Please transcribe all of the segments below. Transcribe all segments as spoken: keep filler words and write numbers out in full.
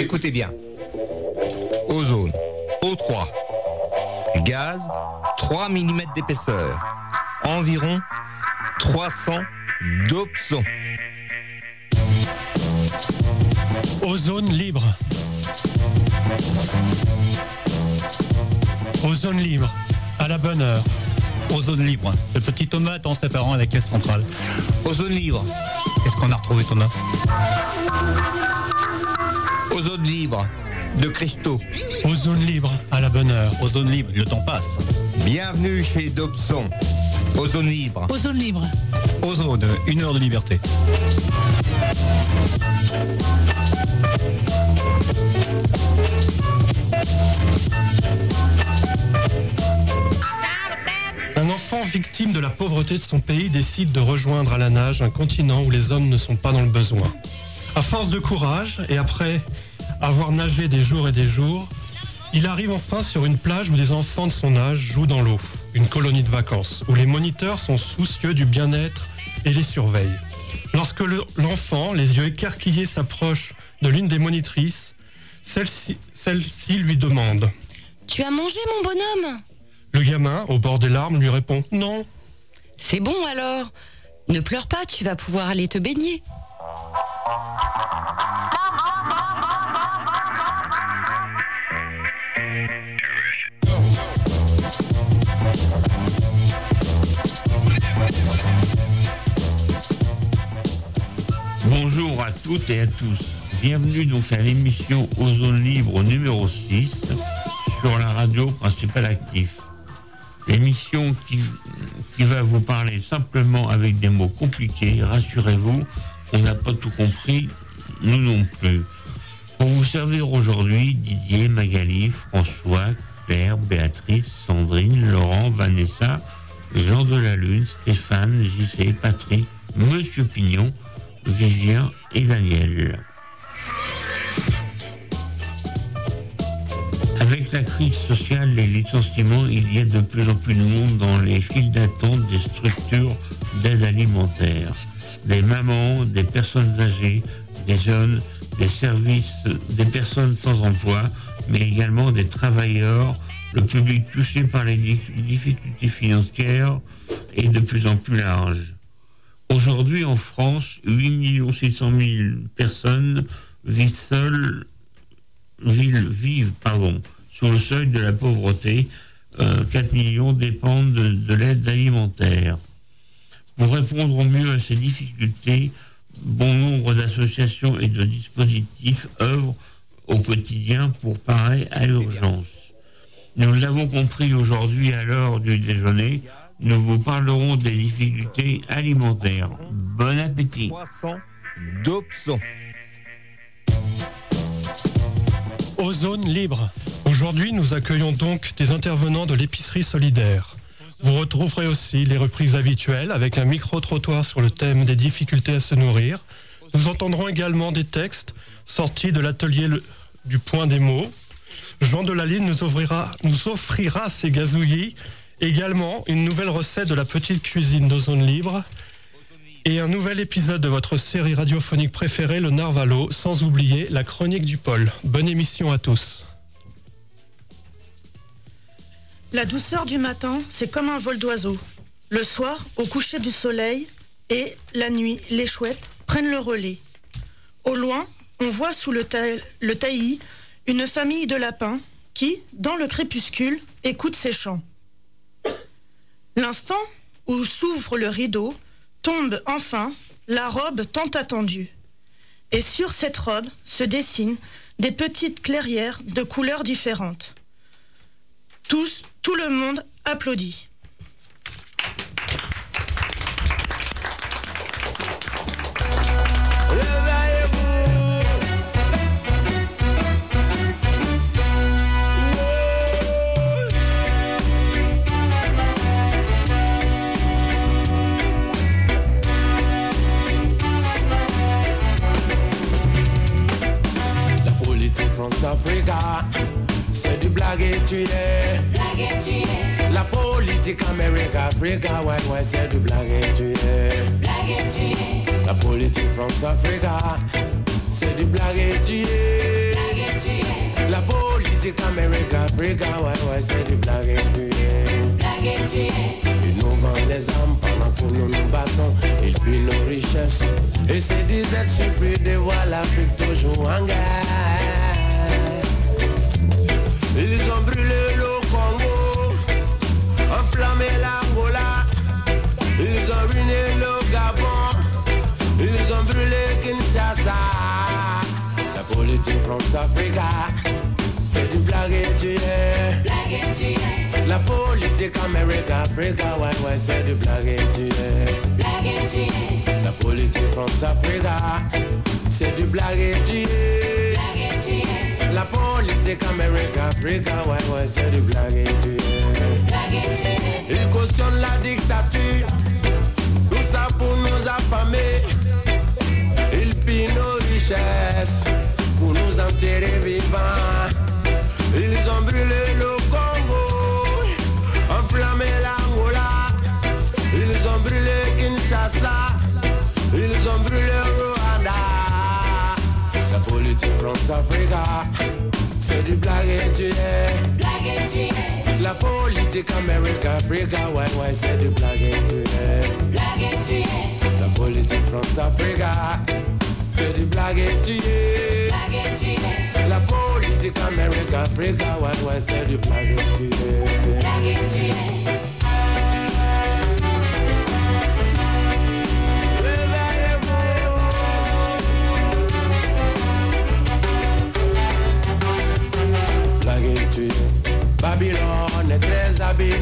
Écoutez bien. Ozone, O trois. Gaz, trois millimètres d'épaisseur. Environ trois cents dopsons. Ozone libre. Ozone libre, à la bonne heure. Ozone libre, le petit Thomas attend ses parents à la caisse centrale. Ozone libre. Qu'est-ce qu'on a retrouvé, Thomas? Ozone libre, de cristaux. Ozone libre, à la bonne heure. Ozone libre, le temps passe. Bienvenue chez Dobson. Ozone libre. Ozone libre. Ozone, une heure de liberté. Un enfant victime de la pauvreté de son pays décide de rejoindre à la nage un continent où les hommes ne sont pas dans le besoin. À force de courage et après avoir nagé des jours et des jours, il arrive enfin sur une plage où des enfants de son âge jouent dans l'eau. Une colonie de vacances où les moniteurs sont soucieux du bien-être et les surveillent. Lorsque le, l'enfant, les yeux écarquillés, s'approche de l'une des monitrices, celle-ci, celle-ci lui demande « Tu as mangé, mon bonhomme ?» Le gamin, au bord des larmes, lui répond « Non ». « C'est bon alors. Ne pleure pas, tu vas pouvoir aller te baigner. » Bonjour à toutes et à tous. Bienvenue donc à l'émission Ozone Libre numéro six sur la radio principale active. L'émission qui, qui va vous parler simplement avec des mots compliqués. Rassurez-vous, on n'a pas tout compris, nous non plus. Pour vous servir aujourd'hui, Didier, Magali, François, Claire, Béatrice, Sandrine, Laurent, Vanessa, Jean de la Lune, Stéphane, J C, Patrick, Monsieur Pignon, Vivien et Daniel. Avec la crise sociale, les licenciements, il y a de plus en plus de monde dans les files d'attente des structures d'aide alimentaire. Des mamans, des personnes âgées, des jeunes, des services, des personnes sans emploi, mais également des travailleurs, le public touché par les difficultés financières est de plus en plus large. Aujourd'hui, en France, huit millions six cent mille personnes vivent seules, vivent, vivent pardon, sous le seuil de la pauvreté. Euh, quatre millions dépendent de, de l'aide alimentaire. Pour répondre au mieux à ces difficultés, bon nombre d'associations et de dispositifs œuvrent au quotidien pour parer à l'urgence. Nous l'avons compris aujourd'hui à l'heure du déjeuner, nous vous parlerons des difficultés alimentaires. Bon appétit. trois cents dopsons. Ozone libre. Aujourd'hui, nous accueillons donc des intervenants de l'épicerie solidaire. Vous retrouverez aussi les reprises habituelles avec un micro-trottoir sur le thème des difficultés à se nourrir. Nous entendrons également des textes sortis de l'atelier le, du point des mots. Jean de la Lune nous offrira, nous offrira ses gazouillis. Également, une nouvelle recette de la petite cuisine d'Ozone Libre et un nouvel épisode de votre série radiophonique préférée, le Narvalo, sans oublier la chronique du pôle. Bonne émission à tous. La douceur du matin, c'est comme un vol d'oiseau. Le soir, au coucher du soleil, et la nuit, les chouettes prennent le relais. Au loin, on voit sous le, ta- le taillis une famille de lapins qui, dans le crépuscule, écoute ses chants. L'instant où s'ouvre le rideau, tombe enfin la robe tant attendue. Et sur cette robe se dessinent des petites clairières de couleurs différentes. Tous, tout le monde applaudit. Africa, c'est du blague et tu es. Blague et tu es. La politique Amérique, Africa, ouais, ouais, c'est du blague et tu es. Blague et tu es. La politique France Africa, c'est du blague et tu es. Blague Africa, ouais, ouais, c'est du blague et tuer. Ils nous vendent des armes pendant que nous nous battons. Ils pillent nos richesses et se disent être surpris de voir l'Afrique toujours en guerre. Ils ont brûlé le Congo, enflammé l'Angola. Ils ont ruiné le Gabon, ils ont brûlé Kinshasa. La politique France-Africa, c'est du blague et tuer. La politique Amérique-Africa, ouais, ouais, c'est du blague et tuer. La politique France-Africa, c'est du blague et tuer. La politique Amérique-Africa, ouais, ouais, c'est du blague et tuer. Ils cautionnent la dictature, tout ça pour nous affamer. Ils pillent nos richesses pour nous enterrer vivants. Ils ont brûlé le Congo, enflammé l'Angola. Ils ont brûlé Kinshasa, ils ont brûlé Rwanda. La politique France-Africa, c'est du blague et tuer. La politique Amérique-Africa, ouais, ouais, c'est du blague et tuer. La politique France-Africa, c'est du blague et tuer. La politique Amérique-Africa, ouais, ouais, c'est du blague et tuer. Blague et tuer. Babylone est très habile.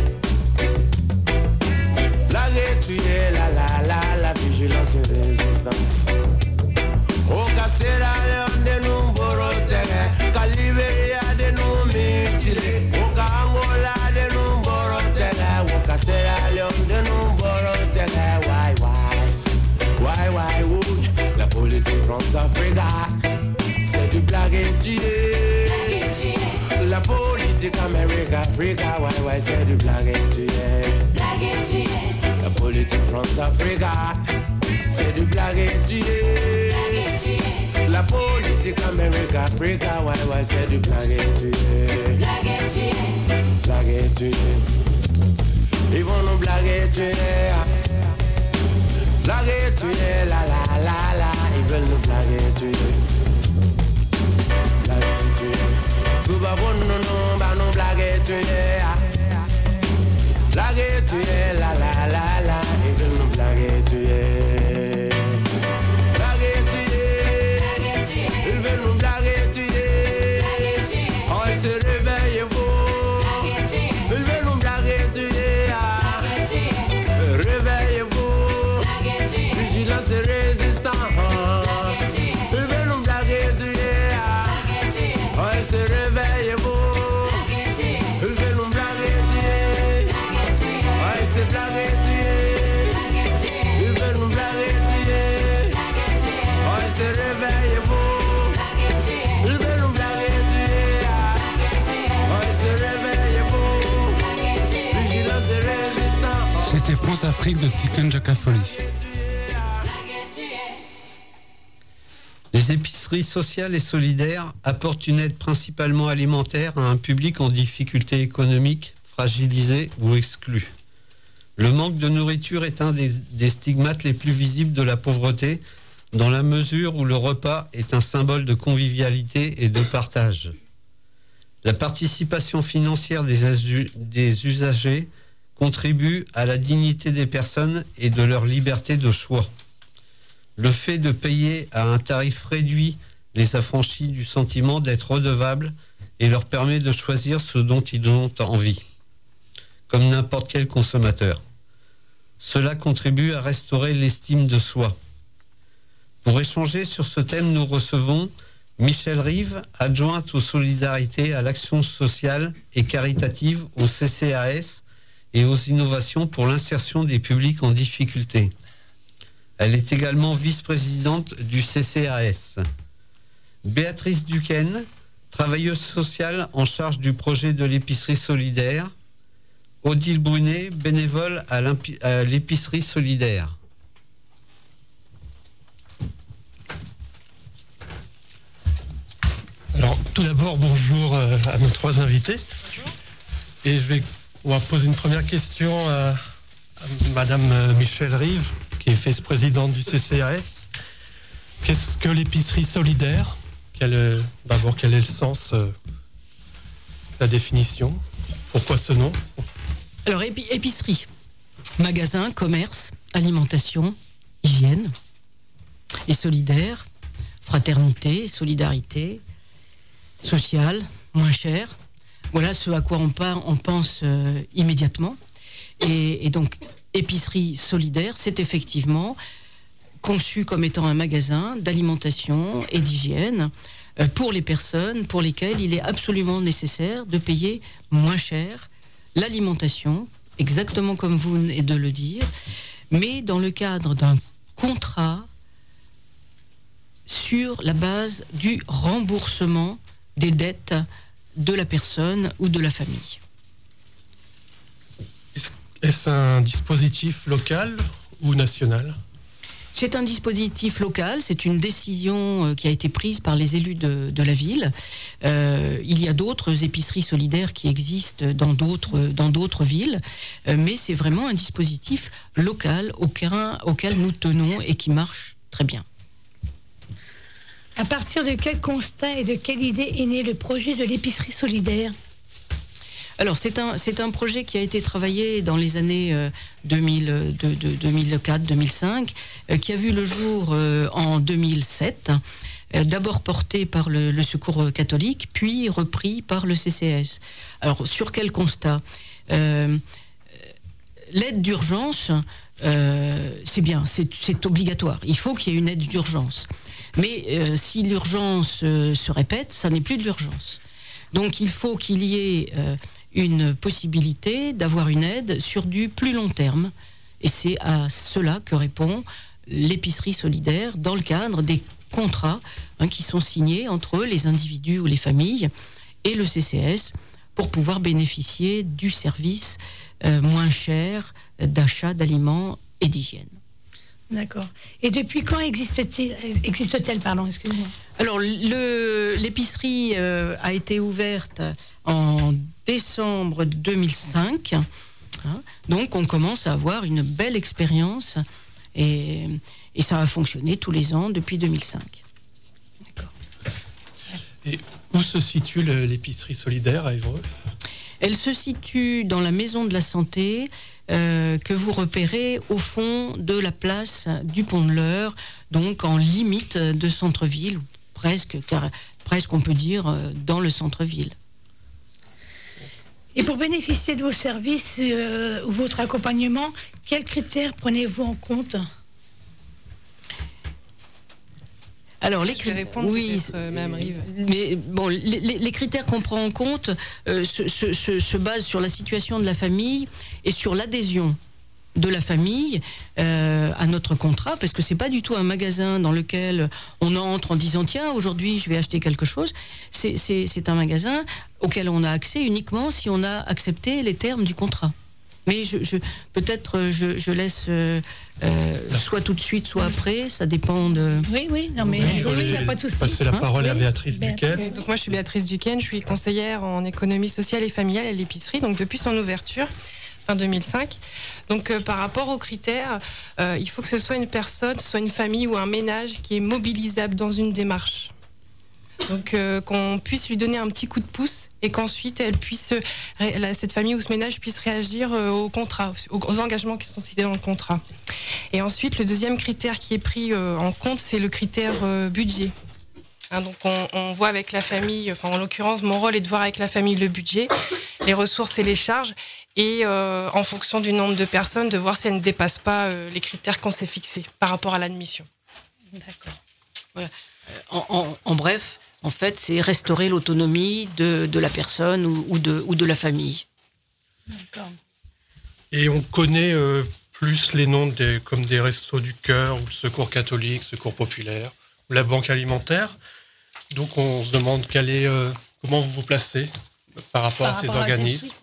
Blague et tuer, la la la, la vigilance et résistance. Au Castella, Léon de nous borotere, Calibéria de nous mutiler, au Angola de nous borotere, au Castella, Léon de nous borotere, why, why, why, why, would la politique France-Africa, c'est du blague et tuer. La politique Amérique-Africa, ouais, ouais, c'est du blague et tuer. La politique France-Africa, c'est du blague et tuer. La politique Amérique-Africa, ouais, ouais, c'est du blague et tuer. Blague et tuer. Ils vont nous blaguer et tuer. Blague et tuer, la la la la. Ils veulent nous blaguer et tuer. Blague et tuer. Tout va bon, non, non, bah non, blague et tuer. Blague et tuer, la la la la. Ils veulent nous blaguer et tuer. Blague et tuer. Ils veulent nous blaguer et tuer. Oh, ils se réveillent, vous. Ils veulent nous blaguer et tuer. Réveillez-vous. Vigilance et résistance. Ils veulent nous blaguer et tuer. Oh, ils se réveillez-vous. Ils veulent nous blaguer et tuer. Oh, ils se blaguent et tuer. Ils veulent nous blaguer et tuer. Oh, ils se réveillez-vous. Ils veulent nous blaguer et tuer. Oh, ils se réveillez-vous. Vigilance et résistance. C'était France-Afrique de Tiken Jaka Folly. Les épiceries sociales et solidaires apportent une aide principalement alimentaire à un public en difficulté économique, fragilisé ou exclu. Le manque de nourriture est un des, des stigmates les plus visibles de la pauvreté, dans la mesure où le repas est un symbole de convivialité et de partage. La participation financière des, asu- des usagers contribue à la dignité des personnes et de leur liberté de choix. Le fait de payer à un tarif réduit les affranchit du sentiment d'être redevables et leur permet de choisir ce dont ils ont envie, comme n'importe quel consommateur. Cela contribue à restaurer l'estime de soi. Pour échanger sur ce thème, nous recevons Michèle Rive, adjointe aux solidarités, à l'action sociale et caritative au C C A S et aux innovations pour l'insertion des publics en difficulté. Elle est également vice-présidente du C C A S. Béatrice Duquesne, travailleuse sociale en charge du projet de l'épicerie solidaire. Odile Brunet, bénévole à, à l'épicerie solidaire. Alors, tout d'abord, bonjour euh, à nos trois invités. Et je vais, on va poser une première question à, à Madame Michèle Rive, qui est vice-présidente du C C A S. Qu'est-ce que l'épicerie solidaire ? Quel, euh, D'abord, quel est le sens, euh, la définition ? Pourquoi ce nom ? Alors, épi- épicerie, magasin, commerce, alimentation, hygiène et solidaire, fraternité, solidarité, sociale, moins cher. Voilà ce à quoi on, part, on pense euh, immédiatement. Et, et donc, épicerie solidaire, c'est effectivement conçu comme étant un magasin d'alimentation et d'hygiène euh, pour les personnes pour lesquelles il est absolument nécessaire de payer moins cher l'alimentation, exactement comme vous venez de le dire, mais dans le cadre d'un contrat sur la base du remboursement des dettes de la personne ou de la famille. Est-ce, est-ce un dispositif local ou national ? C'est un dispositif local, c'est une décision qui a été prise par les élus de, de la ville. Euh, il y a d'autres épiceries solidaires qui existent dans d'autres, dans d'autres villes, euh, mais c'est vraiment un dispositif local auquel, auquel nous tenons et qui marche très bien. À partir de quel constat et de quelle idée est né le projet de l'épicerie solidaire ? Alors, c'est un, c'est un projet qui a été travaillé dans les années euh, deux mille, de, de, deux mille quatre deux mille cinq, euh, qui a vu le jour euh, en deux mille sept, euh, d'abord porté par le, le Secours catholique, puis repris par le C C S. Alors, sur quel constat ? euh, L'aide d'urgence, euh, c'est bien, c'est, c'est obligatoire. Il faut qu'il y ait une aide d'urgence. Mais euh, si l'urgence euh, se répète, ça n'est plus de l'urgence. Donc, il faut qu'il y ait... Euh, une possibilité d'avoir une aide sur du plus long terme. Et c'est à cela que répond l'épicerie solidaire dans le cadre des contrats hein, qui sont signés entre les individus ou les familles et le C C S pour pouvoir bénéficier du service euh, moins cher d'achat d'aliments et d'hygiène. D'accord. Et depuis quand existe-t-il, existe-t-elle, pardon, excusez-moi. Alors, le, l'épicerie euh, a été ouverte en décembre deux mille cinq. Hein, donc, on commence à avoir une belle expérience et, et ça a fonctionné tous les ans depuis deux mille cinq. D'accord. Et où se situe le, l'épicerie solidaire à Évreux ? Elle se situe dans la maison de la santé euh, que vous repérez au fond de la place du Pont de l'Eure, donc en limite de centre-ville, presque, car, presque on peut dire dans le centre-ville. Et pour bénéficier de vos services euh, ou votre accompagnement, quels critères prenez-vous en compte ? Alors les critères, oui, euh, Madame Rive. Mais bon, les, les, les critères qu'on prend en compte euh, se, se, se, se basent sur la situation de la famille et sur l'adhésion de la famille euh, à notre contrat, parce que c'est pas du tout un magasin dans lequel on entre en disant tiens aujourd'hui je vais acheter quelque chose. C'est, c'est, c'est un magasin auquel on a accès uniquement si on a accepté les termes du contrat. Mais je, je, peut-être je, je laisse euh, euh, soit tout de suite, soit après, ça dépend de... Oui, oui, non mais oui, oui, il n'y a pas de souci. Passer la parole hein à Béatrice oui. Duquesne. Donc moi je suis Béatrice Duquesne, je suis conseillère en économie sociale et familiale à l'épicerie, donc depuis son ouverture, fin deux mille cinq. Donc euh, par rapport aux critères, euh, il faut que ce soit une personne, soit une famille ou un ménage qui est mobilisable dans une démarche. Donc euh, qu'on puisse lui donner un petit coup de pouce et qu'ensuite elle puisse, euh, cette famille ou ce ménage puisse réagir euh, au contrat, aux, aux engagements qui sont cités dans le contrat. Et ensuite le deuxième critère qui est pris euh, en compte, c'est le critère euh, budget. Hein, donc on, on voit avec la famille, enfin en l'occurrence mon rôle est de voir avec la famille le budget, les ressources et les charges, et euh, en fonction du nombre de personnes, de voir si elles ne dépassent pas euh, les critères qu'on s'est fixés par rapport à l'admission. D'accord. Voilà. En, en, en bref, en fait, c'est restaurer l'autonomie de, de la personne ou, ou, de, ou de la famille. D'accord. Et on connaît euh, plus les noms des, comme des Restos du Cœur ou le Secours catholique, Secours populaire, ou la Banque alimentaire. Donc on se demande quel est, euh, comment vous vous placez par rapport Par à ces rapport organismes. À ceci, quoi.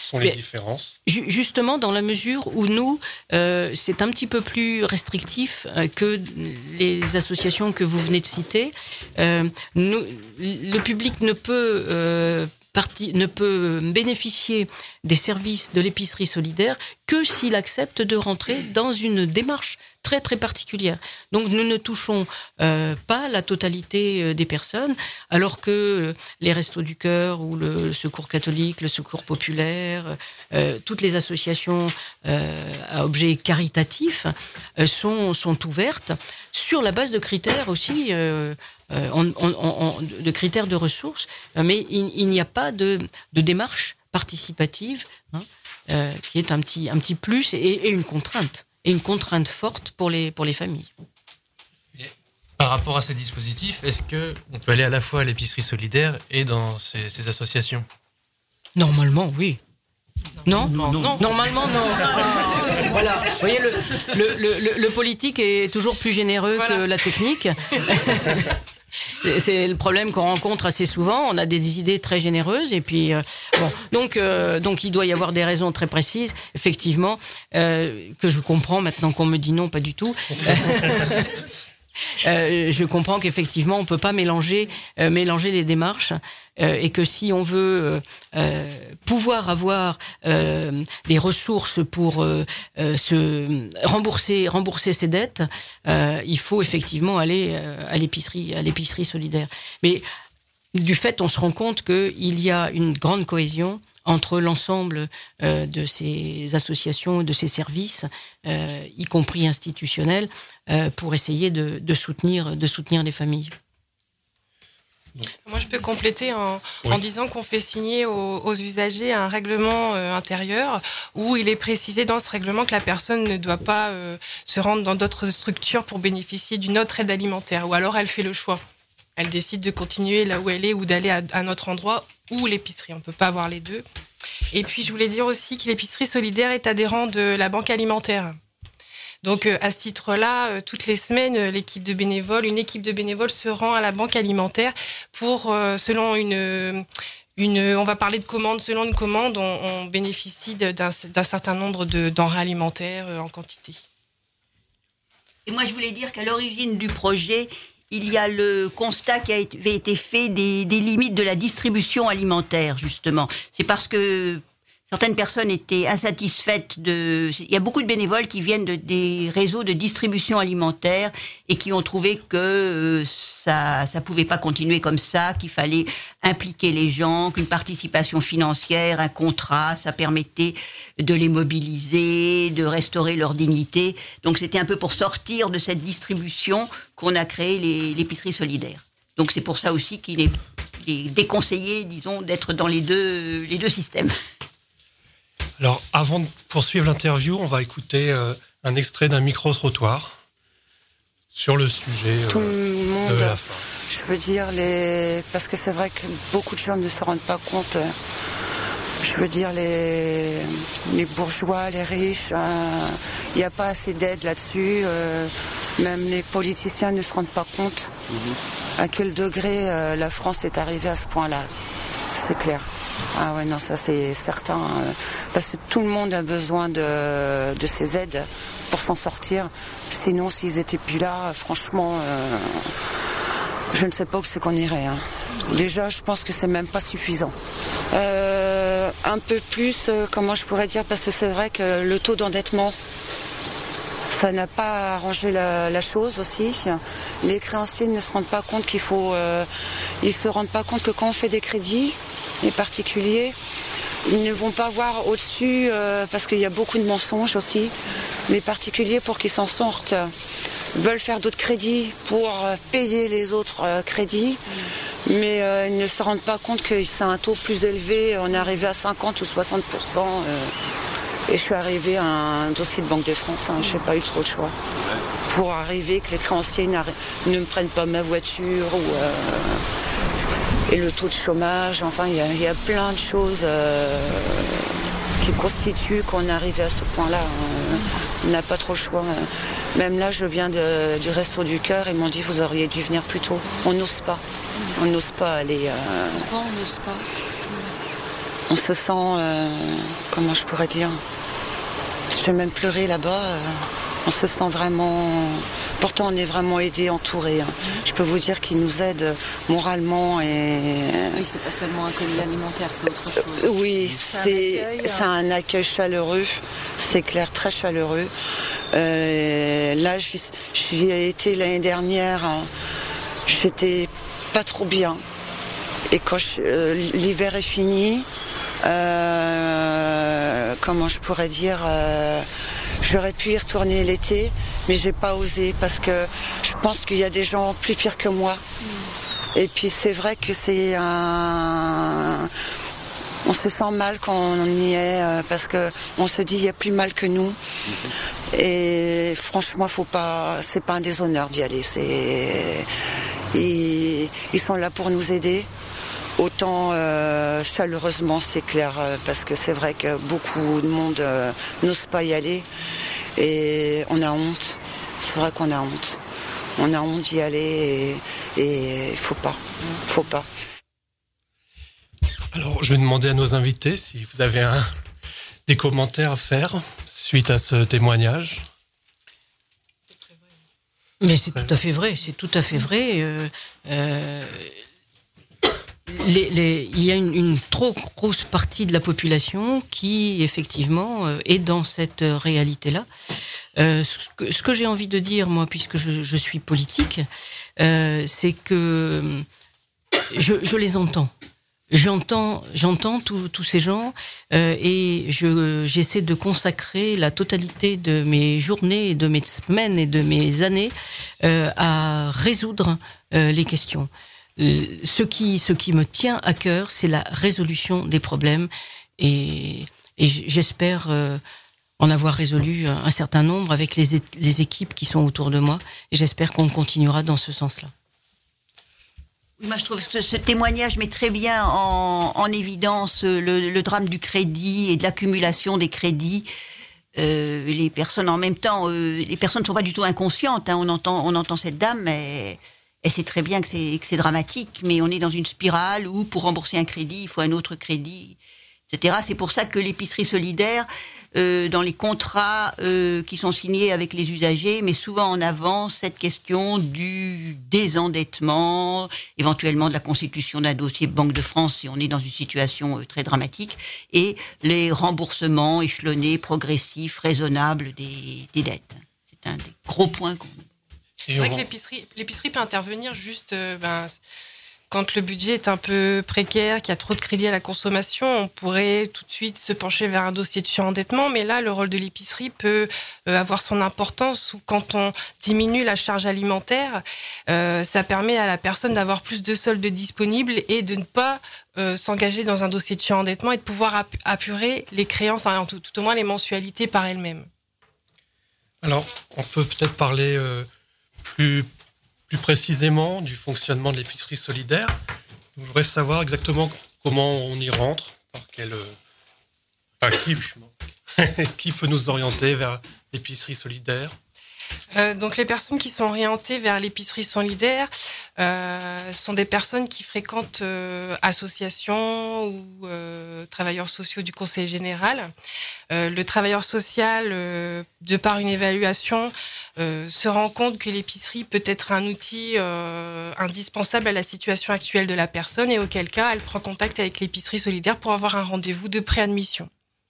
sont les Mais différences? ju- Justement, dans la mesure où nous, euh, c'est un petit peu plus restrictif euh, que les associations que vous venez de citer. Euh, nous, le public ne peut... Euh, Parti, ne peut bénéficier des services de l'épicerie solidaire que s'il accepte de rentrer dans une démarche très très particulière. Donc nous ne touchons euh, pas la totalité des personnes, alors que les Restos du Cœur ou le Secours catholique, le Secours populaire, euh, toutes les associations euh, à objet caritatif euh, sont, sont ouvertes sur la base de critères aussi euh, Euh, on, on, on, de critères de ressources, mais il, il n'y a pas de, de démarche participative, hein, euh, qui est un petit, un petit plus et, et une contrainte, et une contrainte forte pour les, pour les familles. Et par rapport à ces dispositifs, est-ce qu'on peut aller à la fois à l'épicerie solidaire et dans ces, ces associations? Normalement, oui. Non, non, non, non. Normalement, non. Ah, voilà. Vous voyez, le, le, le, le politique est toujours plus généreux voilà. que la technique. C'est le problème qu'on rencontre assez souvent. On a des idées très généreuses et puis euh, bon, donc euh, donc il doit y avoir des raisons très précises, effectivement, euh, que je comprends maintenant qu'on me dit non, pas du tout. Euh, je comprends qu'effectivement on peut pas mélanger euh, mélanger les démarches euh, et que si on veut euh, pouvoir avoir euh, des ressources pour euh, euh, se rembourser rembourser ses dettes, euh, il faut effectivement aller euh, à l'épicerie à l'épicerie solidaire. Mais du fait, on se rend compte qu'il y a une grande cohésion entre l'ensemble euh, de ces associations, de ces services, euh, y compris institutionnels, euh, pour essayer de, de soutenir, de soutenir les familles. Moi, je peux compléter en, oui. en disant qu'on fait signer aux, aux usagers un règlement euh, intérieur où il est précisé dans ce règlement que la personne ne doit pas euh, se rendre dans d'autres structures pour bénéficier d'une autre aide alimentaire, ou alors elle fait le choix. Elle décide de continuer là où elle est ou d'aller à un autre endroit ou l'épicerie. On ne peut pas avoir les deux. Et puis, je voulais dire aussi que l'épicerie solidaire est adhérent de la banque alimentaire. Donc, à ce titre-là, toutes les semaines, l'équipe de bénévoles, une équipe de bénévoles se rend à la banque alimentaire pour, selon une... Une, on va parler de commande. Selon une commande, on, on bénéficie d'un, d'un certain nombre de denrées alimentaires en quantité. Et moi, je voulais dire qu'à l'origine du projet, il y a le constat qui avait été fait des, des limites de la distribution alimentaire, justement. C'est parce que certaines personnes étaient insatisfaites de... Il y a beaucoup de bénévoles qui viennent de, des réseaux de distribution alimentaire et qui ont trouvé que euh, ça ça pouvait pas continuer comme ça, qu'il fallait impliquer les gens, qu'une participation financière, un contrat, ça permettait de les mobiliser, de restaurer leur dignité. Donc c'était un peu pour sortir de cette distribution qu'on a créé les, l'épicerie solidaire. Donc c'est pour ça aussi qu'il est, il est déconseillé, disons, d'être dans les deux, les deux systèmes. Alors, avant de poursuivre l'interview, on va écouter euh, un extrait d'un micro-trottoir sur le sujet euh, Tout le monde, de la faim. Je veux dire, les... parce que c'est vrai que beaucoup de gens ne se rendent pas compte. Je veux dire, les, les bourgeois, les riches, il euh, n'y a pas assez d'aide là-dessus. Euh, même les politiciens ne se rendent pas compte mmh. à quel degré euh, la France est arrivée à ce point-là. C'est clair. Ah ouais, non, ça c'est certain. Euh, parce que tout le monde a besoin de, de ces aides pour s'en sortir. Sinon, s'ils étaient plus là, franchement, euh, je ne sais pas où c'est qu'on irait. Hein. Déjà, je pense que c'est même pas suffisant. Euh, un peu plus, euh, comment je pourrais dire, parce que c'est vrai que le taux d'endettement, ça n'a pas arrangé la, la chose aussi. Les créanciers ne se rendent pas compte qu'il faut... Euh, ils se rendent pas compte que quand on fait des crédits, les particuliers, ils ne vont pas voir au-dessus, euh, parce qu'il y a beaucoup de mensonges aussi. Les particuliers, pour qu'ils s'en sortent, veulent faire d'autres crédits pour payer les autres euh, crédits. Mais euh, ils ne se rendent pas compte que c'est un taux plus élevé. On est arrivé à cinquante ou soixante pour cent. Euh, et je suis arrivée à un dossier de Banque de France. Hein, je n'ai pas eu trop de choix. Pour arriver que les créanciers ne me prennent pas ma voiture. Ou, euh, et le taux de chômage. Enfin, il y, y a plein de choses euh, qui constituent qu'on est arrivé à ce point-là. Hein. On n'a pas trop le choix. Hein. Même là, je viens de, du Resto du Cœur. Ils m'ont dit, vous auriez dû venir plus tôt. On n'ose pas. On n'ose pas aller... Euh... Pourquoi on n'ose pas? on se sent, euh, comment je pourrais dire, je vais même pleurer là-bas. Euh, on se sent vraiment, pourtant on est vraiment aidé, entouré. Hein. Je peux vous dire qu'ils nous aident moralement et. Oui, c'est pas seulement un colis alimentaire, c'est autre chose. Oui, c'est, c'est un accueil chaleureux, c'est clair, très chaleureux. Euh, là, j'y, j'y ai été l'année dernière, hein, j'étais pas trop bien. Et quand je, euh, l'hiver est fini, euh, comment je pourrais dire, euh, j'aurais pu y retourner l'été, mais j'ai pas osé parce que je pense qu'il y a des gens plus pires que moi. Mm. Et puis c'est vrai que c'est un, on se sent mal quand on y est euh, parce que on se dit il y a plus mal que nous. Mm. Et franchement, faut pas, c'est pas un déshonneur d'y aller. C'est, ils, ils sont là pour nous aider. Autant euh, chaleureusement, c'est clair, euh, parce que c'est vrai que beaucoup de monde euh, n'ose pas y aller et on a honte. C'est vrai qu'on a honte. On a honte d'y aller et il faut pas, faut pas. Alors, je vais demander à nos invités si vous avez un, des commentaires à faire suite à ce témoignage. Mais c'est tout à fait vrai, c'est tout à fait vrai. Euh, euh, Les, les, il y a une, une trop grosse partie de la population qui, effectivement, euh, est dans cette réalité-là. Euh, ce que, ce que j'ai envie de dire, moi, puisque je, je suis politique, euh, c'est que je, je les entends. J'entends, j'entends tous ces gens euh, et je, j'essaie de consacrer la totalité de mes journées, de mes semaines et de mes années euh, à résoudre euh, les questions. Euh, ce qui, ce qui me tient à cœur, c'est la résolution des problèmes et, et j'espère euh, en avoir résolu un, un certain nombre avec les, les équipes qui sont autour de moi et j'espère qu'on continuera dans ce sens-là. Oui, moi je trouve que ce témoignage met très bien en, en évidence le, le drame du crédit et de l'accumulation des crédits. Euh, les personnes en même temps, euh, les personnes ne sont pas du tout inconscientes. Hein, on entend, on entend cette dame, mais elle sait très bien que c'est, que c'est dramatique, mais on est dans une spirale où pour rembourser un crédit, il faut un autre crédit, et cetera. C'est pour ça que l'épicerie solidaire, euh, dans les contrats euh, qui sont signés avec les usagers, met souvent en avant cette question du désendettement, éventuellement de la constitution d'un dossier Banque de France si on est dans une situation euh, très dramatique, et les remboursements échelonnés, progressifs, raisonnables des, des dettes. C'est un des gros points qu'on... C'est vrai que l'épicerie, l'épicerie peut intervenir juste euh, ben, quand le budget est un peu précaire, qu'il y a trop de crédit à la consommation, on pourrait tout de suite se pencher vers un dossier de surendettement. Mais là, le rôle de l'épicerie peut euh, avoir son importance où quand on diminue la charge alimentaire, euh, ça permet à la personne d'avoir plus de soldes disponibles et de ne pas euh, s'engager dans un dossier de surendettement et de pouvoir ap- apurer les créances, enfin tout, tout au moins les mensualités par elles-mêmes. Alors, on peut peut-être parler... Euh... Plus, plus précisément du fonctionnement de l'épicerie solidaire. Je voudrais savoir exactement comment on y rentre, par quel, par qui, qui peut nous orienter vers l'épicerie solidaire. Euh, donc les personnes qui sont orientées vers l'épicerie solidaire euh, sont des personnes qui fréquentent euh, associations ou euh, travailleurs sociaux du Conseil général. Euh, le travailleur social, euh, de par une évaluation, euh, se rend compte que l'épicerie peut être un outil euh, indispensable à la situation actuelle de la personne et auquel cas elle prend contact avec l'épicerie solidaire pour avoir un rendez-vous de préadmission.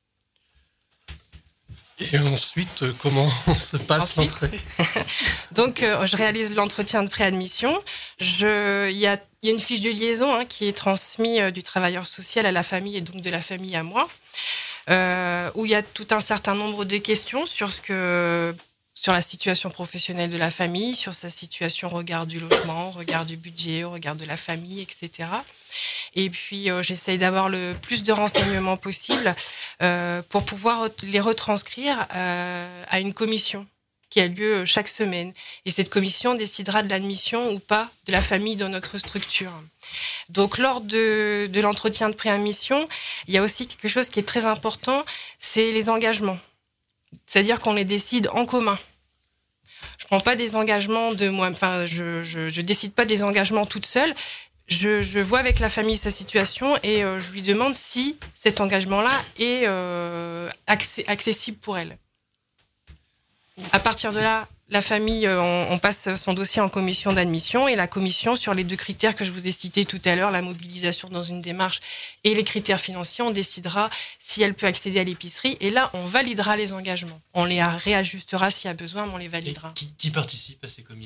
Et ensuite, comment se passe ensuite, l'entrée? Donc, euh, je réalise l'entretien de préadmission. Je, il y a, il y a une fiche de liaison hein, qui est transmise euh, du travailleur social à la famille et donc de la famille à moi, euh, où il y a tout un certain nombre de questions sur ce que, sur la situation professionnelle de la famille, sur sa situation au regard du logement, au regard du budget, au regard de la famille, et cetera. Et puis, euh, j'essaye d'avoir le plus de renseignements possible euh, pour pouvoir les retranscrire euh, à une commission qui a lieu chaque semaine. Et cette commission décidera de l'admission ou pas de la famille dans notre structure. Donc, lors de, de l'entretien de préadmission, il y a aussi quelque chose qui est très important, c'est les engagements. C'est-à-dire qu'on les décide en commun. Je prends pas des engagements de moi, enfin, je, je, je décide pas des engagements toute seule. je, je vois avec la famille sa situation et euh, je lui demande si cet engagement-là est euh, accé- accessible pour elle. À partir de là, la famille, euh, on, on passe son dossier en commission d'admission et la commission, sur les deux critères que je vous ai cités tout à l'heure, la mobilisation dans une démarche et les critères financiers, on décidera si elle peut accéder à l'épicerie et là, on validera les engagements. On les réajustera s'il y a besoin, mais on les validera. Qui, qui participe à ces commissions ?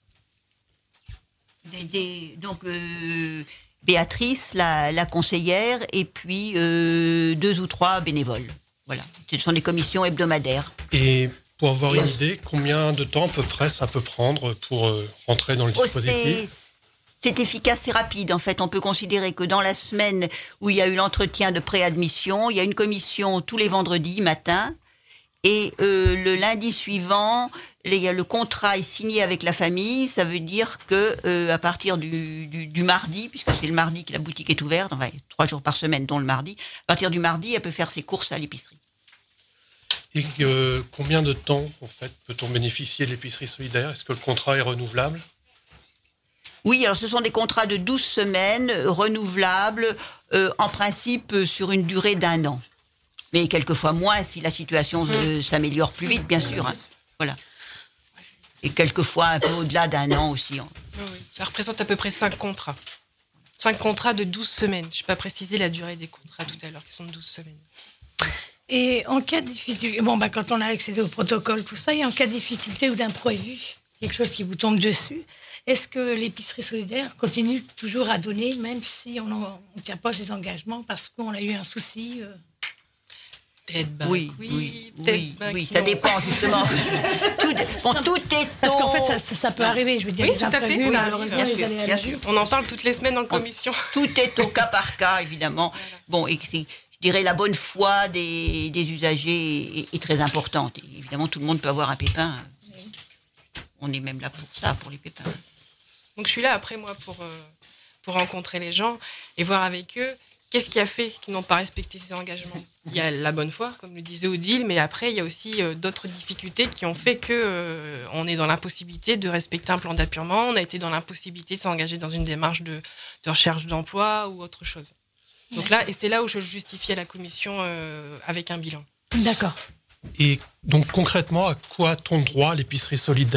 Des- des- donc, euh, Béatrice, la, la conseillère, et puis euh, deux ou trois bénévoles. Voilà. Ce sont des commissions hebdomadaires. Et pour avoir une idée, combien de temps à peu près ça peut prendre pour euh, rentrer dans le Oh, dispositif ? c'est, c'est efficace, c'est rapide. En fait, on peut considérer que dans la semaine où il y a eu l'entretien de préadmission, il y a une commission tous les vendredis matin. Et euh, le lundi suivant, il y a le contrat est signé avec la famille. Ça veut dire que euh, à partir du, du, du mardi, puisque c'est le mardi que la boutique est ouverte, enfin trois jours par semaine, dont le mardi. À partir du mardi, elle peut faire ses courses à l'épicerie. Et euh, combien de temps, en fait, peut-on bénéficier de l'épicerie solidaire ? Est-ce que le contrat est renouvelable ? Oui, alors ce sont des contrats de douze semaines, euh, renouvelables, euh, en principe euh, sur une durée d'un an. Mais quelquefois moins si la situation euh, s'améliore plus vite, bien sûr. Hein. Voilà. Et quelquefois un peu au-delà d'un an aussi. Hein. Oui, oui. Ça représente à peu près cinq contrats. cinq contrats de douze semaines. Je n'ai pas précisé la durée des contrats tout à l'heure, qui sont de douze semaines. Et en cas de difficulté, bon, bah, quand on a accédé au protocole, tout ça, et en cas de difficulté ou d'imprévu, quelque chose qui vous tombe dessus, est-ce que l'épicerie solidaire continue toujours à donner, même si on ne tient pas ses engagements parce qu'on a eu un souci euh... Peut-être oui, oui, oui, peut-être oui, bac, oui, ça non. dépend justement. tout, bon, tout est Parce qu'en au- fait, ça, ça, ça peut arriver, je veux dire, Oui, les tout à fait. imprévus, Oui, malheureusement, bien les sûr, aléas de bien la vie. sûr. On en parle toutes les semaines en commission. Tout est au cas par cas, évidemment. Bon, et c'est, je dirais, la bonne foi des, des usagers est, est très importante. Et évidemment, tout le monde peut avoir un pépin. On est même là pour ça, pour les pépins. Donc je suis là après moi pour, euh, pour rencontrer les gens et voir avec eux qu'est-ce qui a fait qu'ils n'ont pas respecté ces engagements. Il y a la bonne foi, comme le disait Odile, mais après il y a aussi euh, d'autres difficultés qui ont fait que euh, on est dans l'impossibilité de respecter un plan d'appurement, on a été dans l'impossibilité de s'engager dans une démarche de, de recherche d'emploi ou autre chose. Donc là, et c'est là où je justifiais la commission euh, avec un bilan. D'accord. Et donc concrètement, à quoi a-t-on droit l'épicerie solidaire ?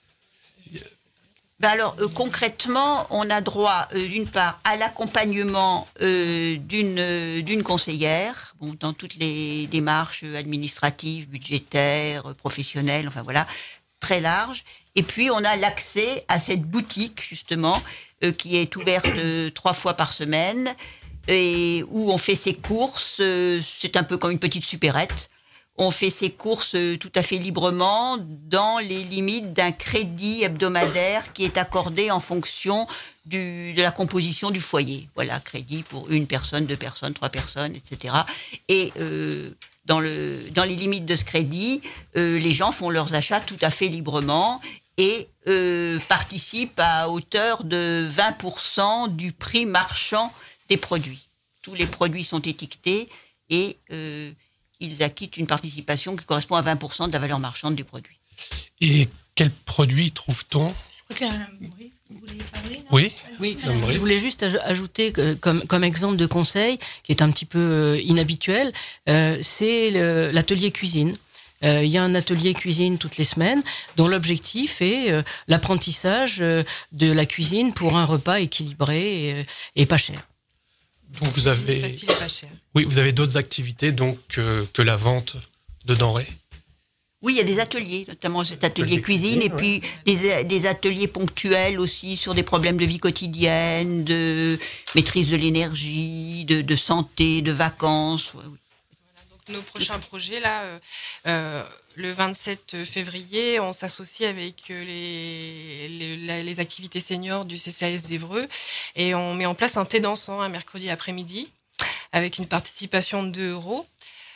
Ben alors, euh, concrètement, on a droit, euh, d'une part, à l'accompagnement euh, d'une, euh, d'une conseillère, bon, dans toutes les démarches administratives, budgétaires, euh, professionnelles, enfin voilà, très large. Et puis, on a l'accès à cette boutique, justement, euh, qui est ouverte euh, trois fois par semaine, et où on fait ses courses. Euh, c'est un peu comme une petite supérette. On fait ses courses tout à fait librement dans les limites d'un crédit hebdomadaire qui est accordé en fonction du, de la composition du foyer. Voilà, crédit pour une personne, deux personnes, trois personnes, et cetera. Et euh, dans, le, dans les limites de ce crédit, euh, les gens font leurs achats tout à fait librement et euh, participent à hauteur de vingt pour cent du prix marchand des produits. Tous les produits sont étiquetés et euh, ils acquittent une participation qui correspond à vingt pour cent de la valeur marchande du produit. Et quels produits trouve-t-on ? Ok, oui, vous voulez parler, non ? Oui. Oui, Madame Brie. je voulais juste aj- ajouter que, comme, comme exemple de conseil qui est un petit peu euh, inhabituel, euh, c'est le- l'atelier cuisine. Euh, Il y a un atelier cuisine toutes les semaines dont l'objectif est euh, l'apprentissage euh, de la cuisine pour un repas équilibré et, et pas cher. Donc vous avez, Facile et pas cher. oui, vous avez d'autres activités donc euh, que la vente de denrées. Oui, il y a des ateliers, notamment cet atelier Atelier cuisine, cuisine, et puis des, des ateliers ponctuels aussi sur des problèmes de vie quotidienne, de maîtrise de l'énergie, de, de santé, de vacances. Ouais, oui. Nos prochains projets, là, euh, euh, le vingt-sept février, on s'associe avec euh, les, les, la- les activités seniors du C C A S d'Évreux et on met en place un thé dansant un mercredi après-midi avec une participation de deux euros.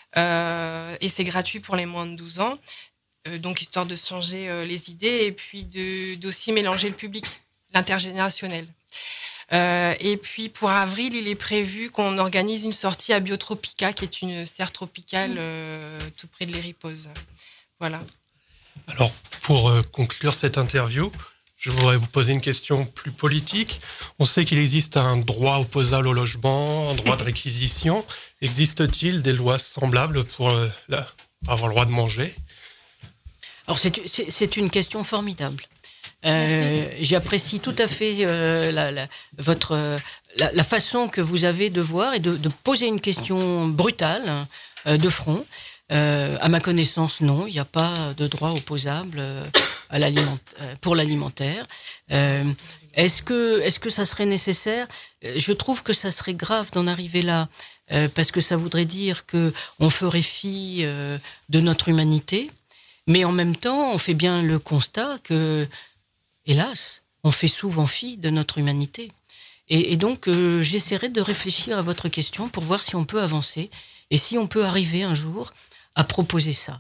Euh, et c'est gratuit pour les moins de douze ans, euh, donc histoire de se changer euh, les idées et puis de, d'aussi mélanger le public, l'intergénérationnel. Euh, et puis pour avril, il est prévu qu'on organise une sortie à Biotropica, qui est une serre tropicale euh, tout près de l'Héripose. Voilà. Alors pour euh, conclure cette interview, Je voudrais vous poser une question plus politique. On sait qu'il existe un droit opposable au logement, un droit de réquisition. Existe-t-il des lois semblables pour euh, la, avoir le droit de manger ? Alors c'est, c'est, c'est une question formidable. Euh, j'apprécie tout à fait euh, la, la, votre, euh, la, la façon que vous avez de voir et de, de poser une question brutale euh, de front. Euh, à ma connaissance, non, il n'y a pas de droit opposable euh, à l'aliment, euh, pour l'alimentaire. Euh, est-ce que, est-ce que ça serait nécessaire ? Je trouve que ça serait grave d'en arriver là, euh, parce que ça voudrait dire que on ferait fi euh, de notre humanité, mais en même temps, on fait bien le constat que, hélas, on fait souvent fi de notre humanité. Et, et donc, euh, j'essaierai de réfléchir à votre question pour voir si on peut avancer et si on peut arriver un jour à proposer ça.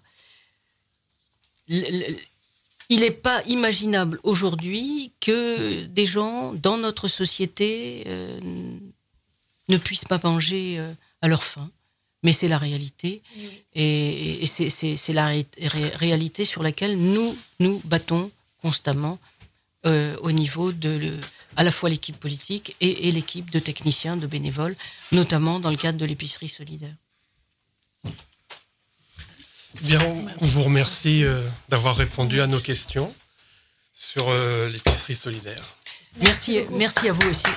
Il n'est pas imaginable aujourd'hui que des gens dans notre société euh, ne puissent pas manger euh, à leur faim. Mais c'est la réalité. Oui. Et, et c'est, c'est, c'est la ré- ré- réalité sur laquelle nous nous battons constamment euh, au niveau de le, à la fois l'équipe politique et, et l'équipe de techniciens, de bénévoles, notamment dans le cadre de l'épicerie solidaire. Bien, on vous remercie euh, d'avoir répondu à nos questions sur euh, l'épicerie solidaire. Merci, merci à vous aussi.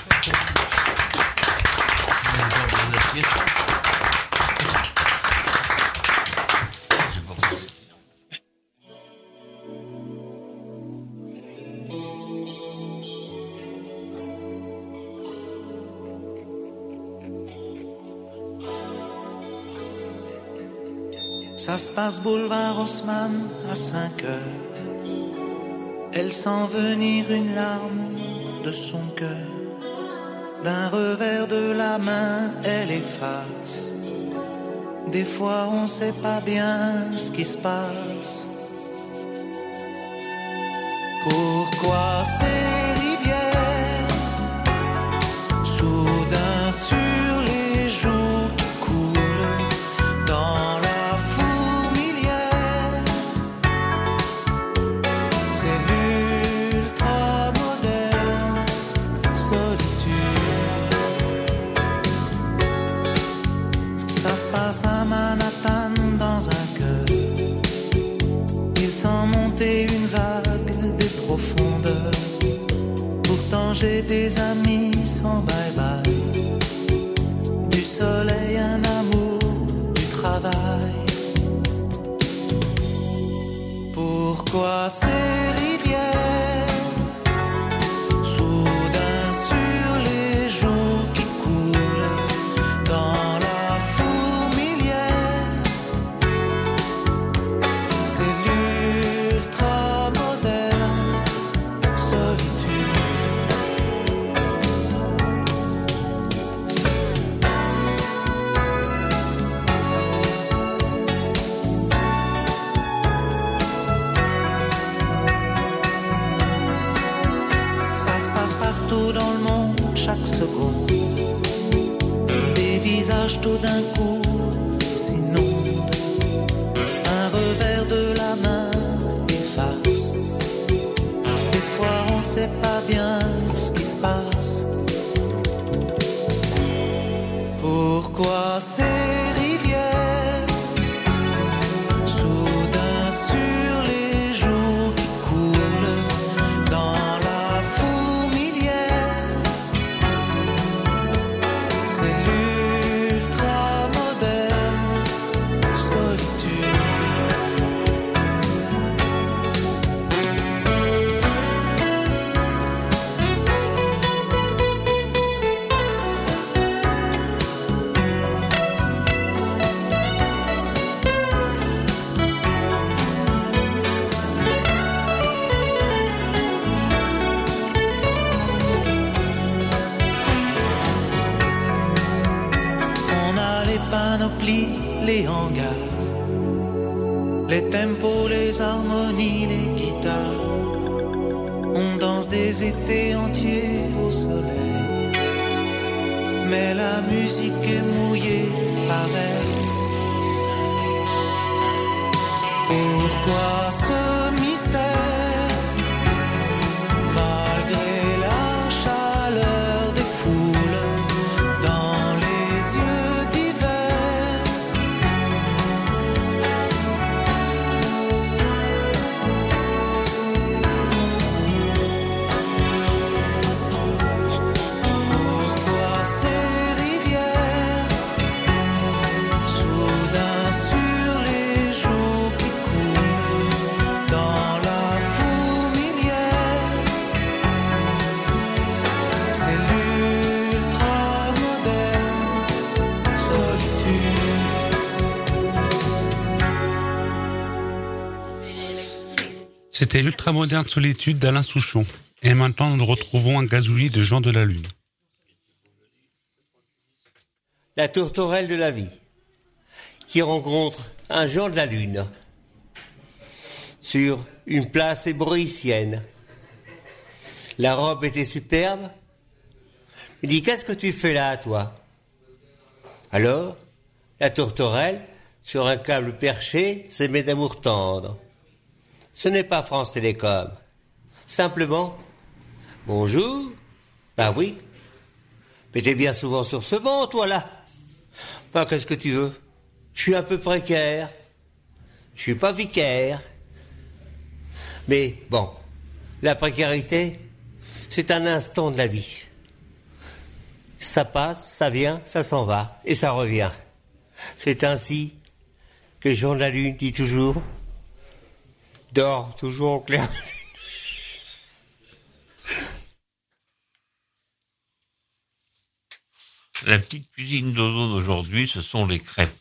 Ça se passe boulevard Haussmann à cinq heures. Elle sent venir une larme de son cœur. D'un revers de la main, elle efface. Des fois on sait pas bien ce qui se passe. Pourquoi ces rivières, soudain sur les joues qui coulent dans la passe à Manhattan dans un cœur. Il sent monter une vague des profondeurs. Pourtant j'ai des amis sans bye-bye. Du soleil, un amour, du travail. Pourquoi ces rivières, soudain sur les joues qui coulent dans la dans le monde, chaque seconde, des visages tout d'un coup s'inondent. Un revers de la main efface. Des fois on sait pas bien ce qui se passe. Pourquoi ces rivières, soudain sur les joues qui coulent dans la fourmilière. Les hangars, les tempos, les harmonies, les guitares. On danse des étés entiers au soleil. Mais la musique est mouillée pareil. Pourquoi ce mystère C'était l'ultramoderne solitude d'Alain Souchon. Et maintenant, nous retrouvons un gazouillis de Jean de la Lune. La tourterelle de la vie, qui rencontre un Jean de la Lune sur une place ébroïcienne. La robe était superbe. Il dit, qu'est-ce que tu fais là, toi? Alors, la tourterelle, sur un câble perché, s'aimait d'amour tendre. Ce n'est pas France Télécom. Simplement, bonjour. Ben oui. Mais t'es bien souvent sur ce banc, toi, là. Ben, qu'est-ce que tu veux? Je suis un peu précaire. Je suis pas vicaire. Mais bon, la précarité, c'est un instant de la vie. Ça passe, ça vient, ça s'en va, et ça revient. C'est ainsi que Jean de la Lune dit toujours, dors toujours au clair. La petite cuisine d'Ozone aujourd'hui, ce sont les crêpes.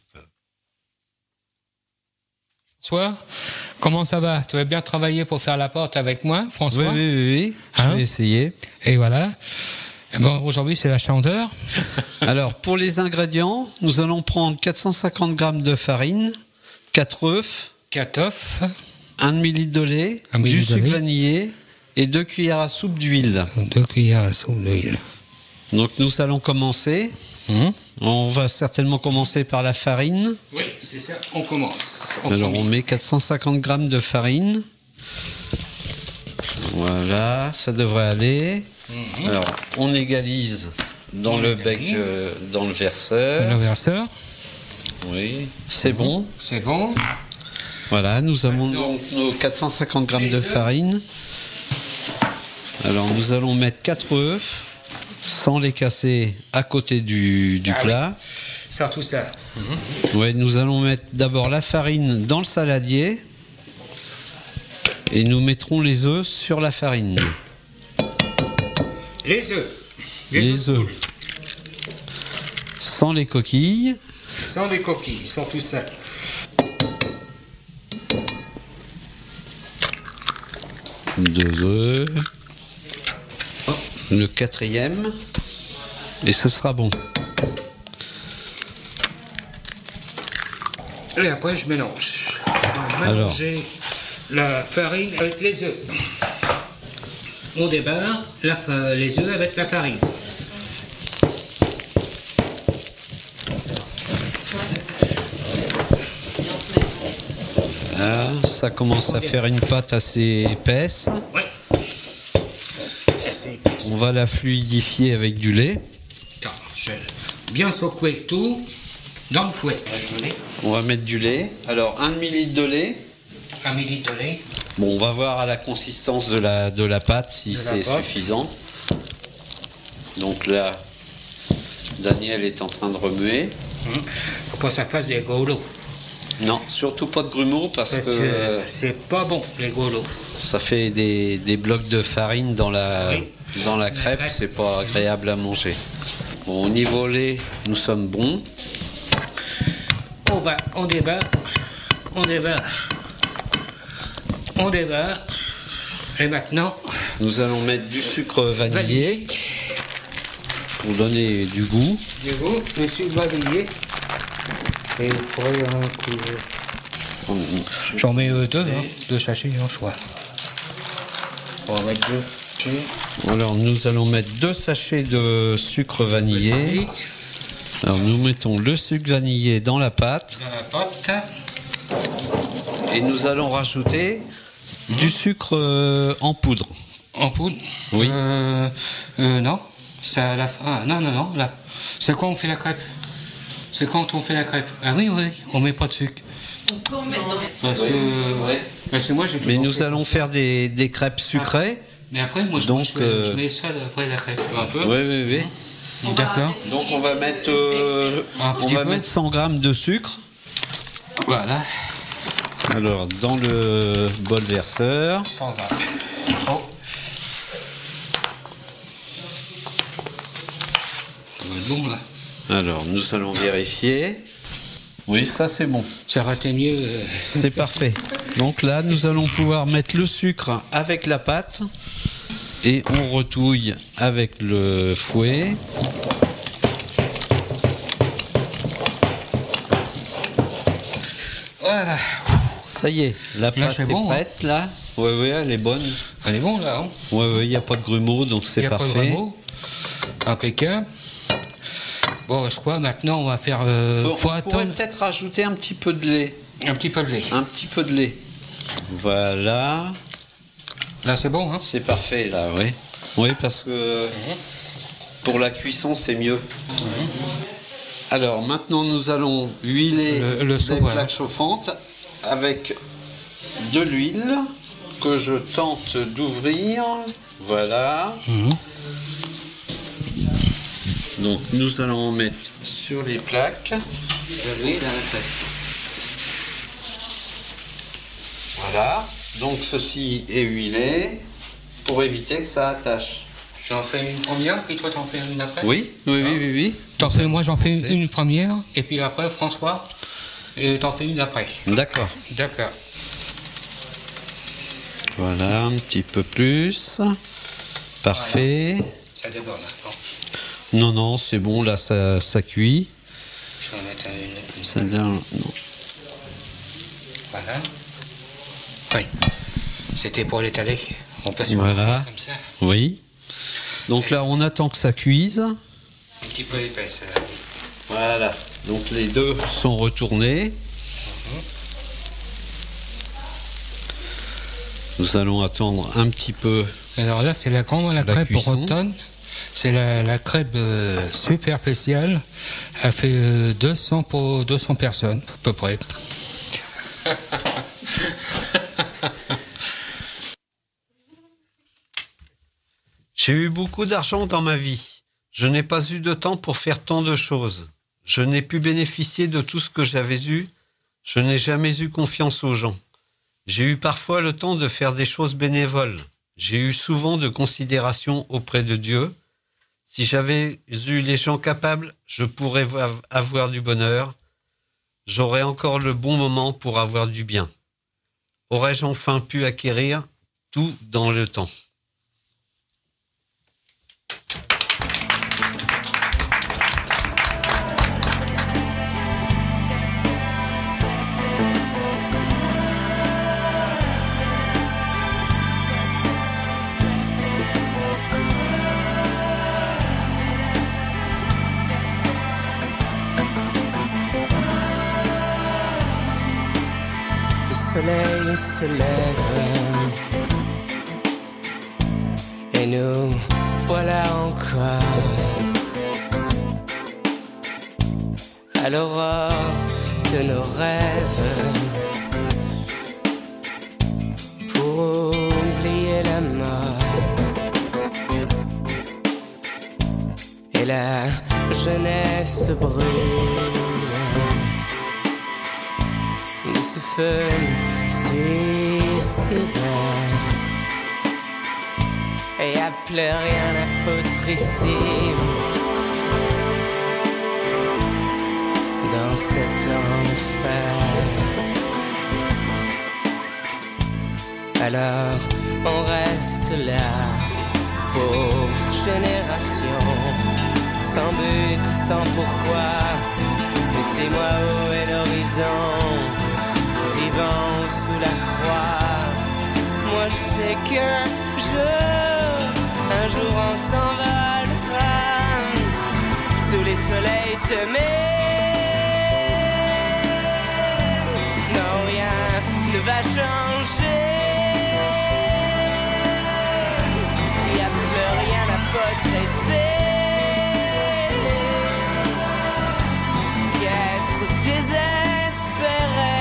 François, comment ça va? Tu vas bien travailler pour faire la porte avec moi, François? Oui, oui, oui, oui. Hein? Je vais essayer. Et voilà. Bon, aujourd'hui, c'est la chanteur. Alors, pour les ingrédients, nous allons prendre quatre cent cinquante grammes de farine, quatre œufs, quatre œufs, un demi-litre de lait, du sucre vanillé et deux cuillères à soupe d'huile. Deux cuillères à soupe d'huile. Donc, nous allons commencer. Mmh. On va certainement commencer par la farine. Oui, c'est ça. On commence. On Alors, premier. on met quatre cent cinquante grammes de farine. Voilà, ça devrait aller. Mmh. Alors, on égalise dans on le égalise. bec, euh, dans le verseur. Dans le verseur. Oui, c'est mmh. bon. C'est bon. Voilà, nous avons donc nos quatre cent cinquante grammes de farine. Alors, nous allons mettre quatre œufs, sans les casser, à côté du, du ah plat. Oui. Ça, tout ça. Mmh. Ouais, nous allons mettre d'abord la farine dans le saladier. Et nous mettrons les œufs sur la farine. Les œufs. Les, les œufs. Sans les coquilles. Sans les coquilles, sans tout ça. Deux œufs. Oh. Le quatrième. Et ce sera bon. Et après, je mélange. On va mélanger la farine avec les œufs. On débarre la, les œufs avec la farine. Là, ça commence à faire une pâte assez épaisse. Oui. Assez épaisse. On va la fluidifier avec du lait. Je vais bien secouer tout dans le fouet. On va mettre du lait. Alors, un demi-litre de lait. Un millilitre de lait. Bon, on va voir à la consistance de la, de la pâte si c'est suffisant. Donc là, Daniel est en train de remuer. Mmh. Faut pas que ça fasse des goulots. Non, surtout pas de grumeaux parce, parce que... que c'est pas bon, les goulots. Ça fait des, des blocs de farine dans la, oui. dans la crêpe, crêpe. C'est pas agréable à manger. Bon, au niveau lait, nous sommes bons. On va, on débat, on débat. On débarre. Et maintenant, nous allons mettre du sucre vanillé pour donner du goût. Du goût, le sucre vanillé. Et après, un coup. J'en mets euh, deux, hein, deux sachets en choix. On va mettre deux sachets. Alors, nous allons mettre deux sachets de sucre vanillé. Alors, nous mettons le sucre vanillé dans la pâte. Dans la pâte. Et nous allons rajouter du sucre euh, en poudre. En poudre? Oui. Euh, euh, non. C'est à la fin. Ah, non, non, non. Là. C'est quand on fait la crêpe? C'est quand on fait la crêpe? Ah oui, oui, on met pas de sucre. On peut en mettre dans le Parce que, ouais. Parce que moi, j'ai Mais nous allons faire des, des crêpes sucrées. Ah. Mais après, moi, je, Donc, je, euh... je mets ça après la crêpe. Un peu. Oui, oui, oui. Mmh. D'accord. Donc, on va mettre, euh, on va mettre cent grammes de sucre. Voilà. Alors, dans le bol verseur. cent grammes. Oh. Ça va être bon, là. Alors, nous allons vérifier. Oui, ça, c'est bon. Ça aurait été mieux. Euh... C'est parfait. Donc là, nous allons pouvoir mettre le sucre avec la pâte et on retouille avec le fouet. Voilà. Ça y est, la Là, pâte c'est est bon, prête, là. Oui, oui, elle est bonne. Elle est bonne, là. Hein. Oui, oui, il n'y a pas de grumeaux, donc c'est Il n'y a parfait. pas de grumeaux. Impeccable. Bon, je crois maintenant, on va faire... Euh, on faut pourrait attendre... peut-être rajouter un petit peu de lait. Un petit peu de lait. Un petit peu de lait. Voilà. Là, c'est bon, hein? C'est parfait, là, oui. Oui, parce que pour la cuisson, c'est mieux. Alors, maintenant, nous allons huiler le, le les voilà. plaques chauffantes avec de l'huile que je tente d'ouvrir. Voilà. Mmh. Donc, nous allons en mettre sur les plaques. De l'huile à la plaque. Voilà. Donc, ceci est huilé pour éviter que ça attache. J'en fais une première, puis toi t'en fais une après? Oui, oui, oui, oui, oui. T'en fais, moi j'en fais une, une première, et puis après François, et t'en fais une après. D'accord. D'accord. Voilà, un petit peu plus. Parfait. Voilà. Ça déborde là. Non, non, c'est bon, là ça, ça cuit. Je vais en mettre une comme ça. Celle-là, non. Voilà. Oui. C'était pour l'étaler. On place sur Voilà. comme ça. Oui. Donc là, on attend que ça cuise. Un petit peu épaisse. Là. Voilà. Donc les deux sont retournés. Mm-hmm. Nous allons attendre un petit peu. Alors là, c'est la grande la, la crêpe cuisson. bretonne. C'est la, la crêpe euh, super spéciale. Elle fait euh, deux cents pour deux cents personnes, à peu près. J'ai eu beaucoup d'argent dans ma vie. Je n'ai pas eu de temps pour faire tant de choses. Je n'ai pu bénéficier de tout ce que j'avais eu. Je n'ai jamais eu confiance aux gens. J'ai eu parfois le temps de faire des choses bénévoles. J'ai eu souvent de considération auprès de Dieu. Si j'avais eu les gens capables, je pourrais avoir du bonheur. J'aurais encore le bon moment pour avoir du bien. Aurais-je enfin pu acquérir tout dans le temps? Le soleil se lève et nous voilà encore à l'aurore de nos rêves pour oublier la mort et la jeunesse brûle de ce feu suicidaire. Et y'a plus rien à foutre ici, dans cet enfer. Alors on reste là, pauvre génération, sans but, sans pourquoi. Mettez-moi où est l'horizon, vivant sous la croix. Moi je sais qu'un jour, un jour on s'envolera sous les soleils temés. Non, rien ne va changer. Y a plus rien à potresser qu'être désespéré.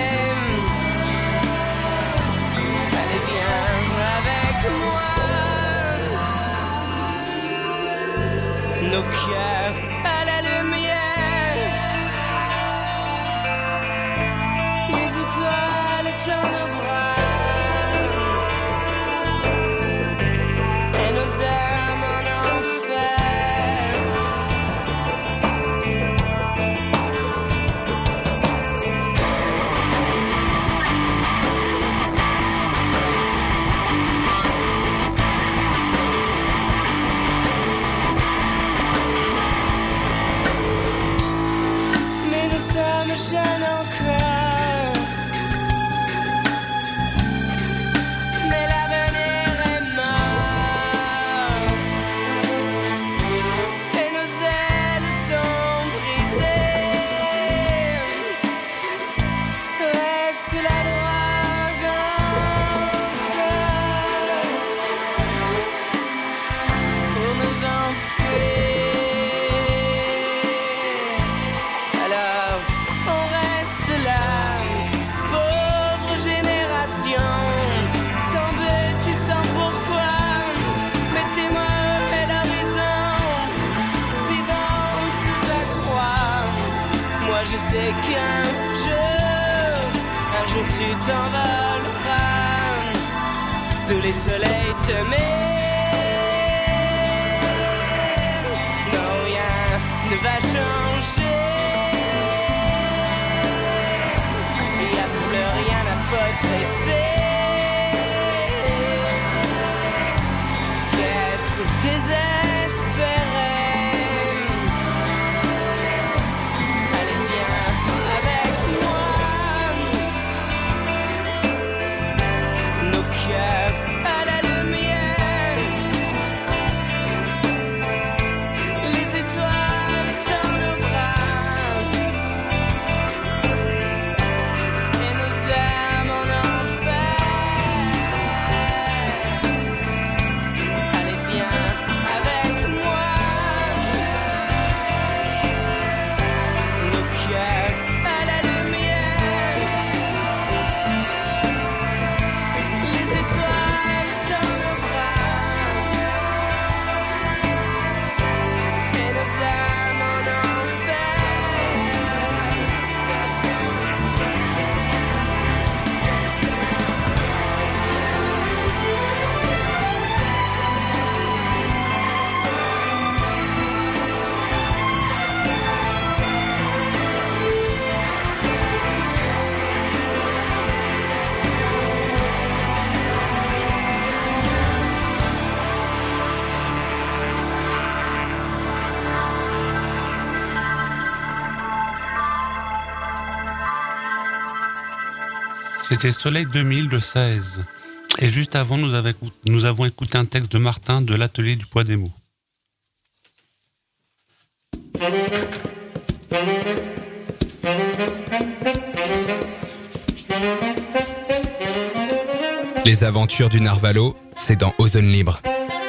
Nos cœurs à la lumière, les étoiles dans nos bras, et nos âmes en donne encore. Mais l'avenir est mort et nos ailes sont brisées. Reste la drogue encore pour nous enfuir. Alors on reste là, pauvre génération, sans but et sans pourquoi. Mettez-moi à l'horizon, vivant sous ta croix. Moi je sais qu'un jour, un jour tu t'envoleras sous les soleils temés. Non, rien ne va changer. Il n'y a plus rien à potresser qu'être désespéré. Allez, viens avec moi. Nos cœurs à la lumière, les étoiles dans nos bras et nos âmes en enfer. Allez, viens avec moi. Nos cœurs à la lumière, les étoiles dans nos bras et nos âmes en enfer. C'était Soleil deux mille de seize. Et juste avant, nous, avons, nous avons écouté un texte de Martin de l'Atelier du Poids des mots. Les aventures du Narvalo, c'est dans Ozone Libre.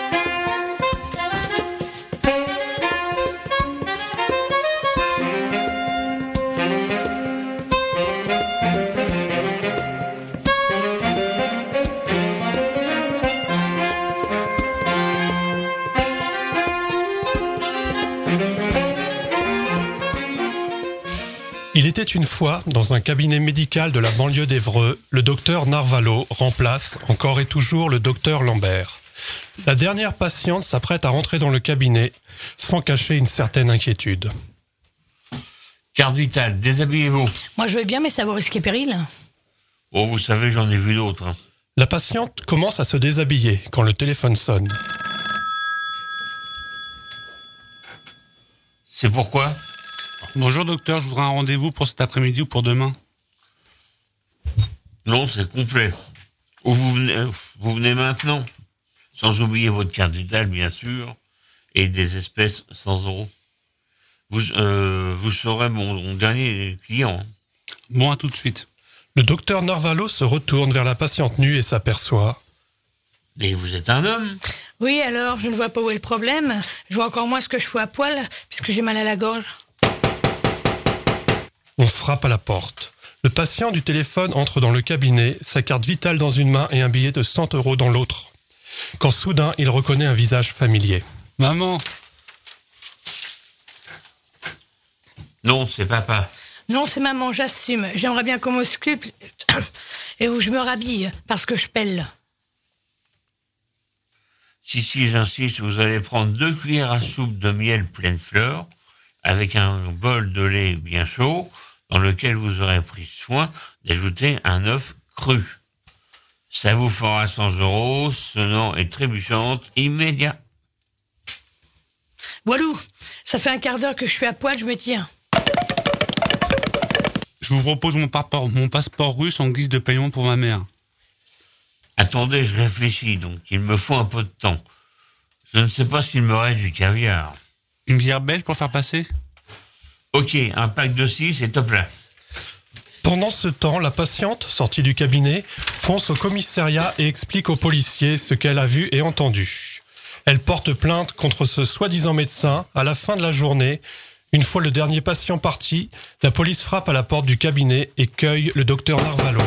Il était une fois, dans un cabinet médical de la banlieue d'Évreux, le docteur Narvalo remplace encore et toujours le docteur Lambert. La dernière patiente s'apprête à rentrer dans le cabinet, sans cacher une certaine inquiétude. Carte vitale, déshabillez-vous. Moi, je veux bien, mais ça vaut risquer péril. Oh, vous savez, j'en ai vu d'autres. hein. La patiente commence à se déshabiller quand le téléphone sonne. C'est pourquoi? Bonjour docteur, je voudrais un rendez-vous pour cet après-midi ou pour demain. Non, c'est complet. Ou vous venez, vous venez maintenant, sans oublier votre carte vitale, bien sûr, et des espèces cent euros. Vous, euh, vous serez mon, mon dernier client. Bon, à tout de suite. Le docteur Narvalo se retourne vers la patiente nue et s'aperçoit. Mais vous êtes un homme? Oui, alors, je ne vois pas où est le problème. Je vois encore moins ce que je fous à poil, puisque j'ai mal à la gorge. On frappe à la porte. Le patient du téléphone entre dans le cabinet, sa carte vitale dans une main et un billet de cent euros dans l'autre. Quand soudain, il reconnaît un visage familier. Maman! Non, c'est papa. Non, c'est maman, j'assume. J'aimerais bien qu'on m'ausculte et où je me rhabille, parce que je pèle. Si, si, j'insiste, vous allez prendre deux cuillères à soupe de miel pleine fleur, avec un bol de lait bien chaud, dans lequel vous aurez pris soin d'ajouter un œuf cru. Ça vous fera cent euros, sonnant et trébuchante, immédiat. Walou, ça fait un quart d'heure que je suis à poil, je me tiens. Je vous propose mon passeport, mon passeport russe en guise de paiement pour ma mère. Attendez, je réfléchis, donc il me faut un peu de temps. Je ne sais pas s'il me reste du caviar. Une bière belge pour faire passer ? Ok, un pack de six, s'il te plaît. Pendant ce temps, la patiente, sortie du cabinet, fonce au commissariat et explique aux policiers ce qu'elle a vu et entendu. Elle porte plainte contre ce soi-disant médecin. À la fin de la journée, une fois le dernier patient parti, la police frappe à la porte du cabinet et cueille le docteur Narvalo.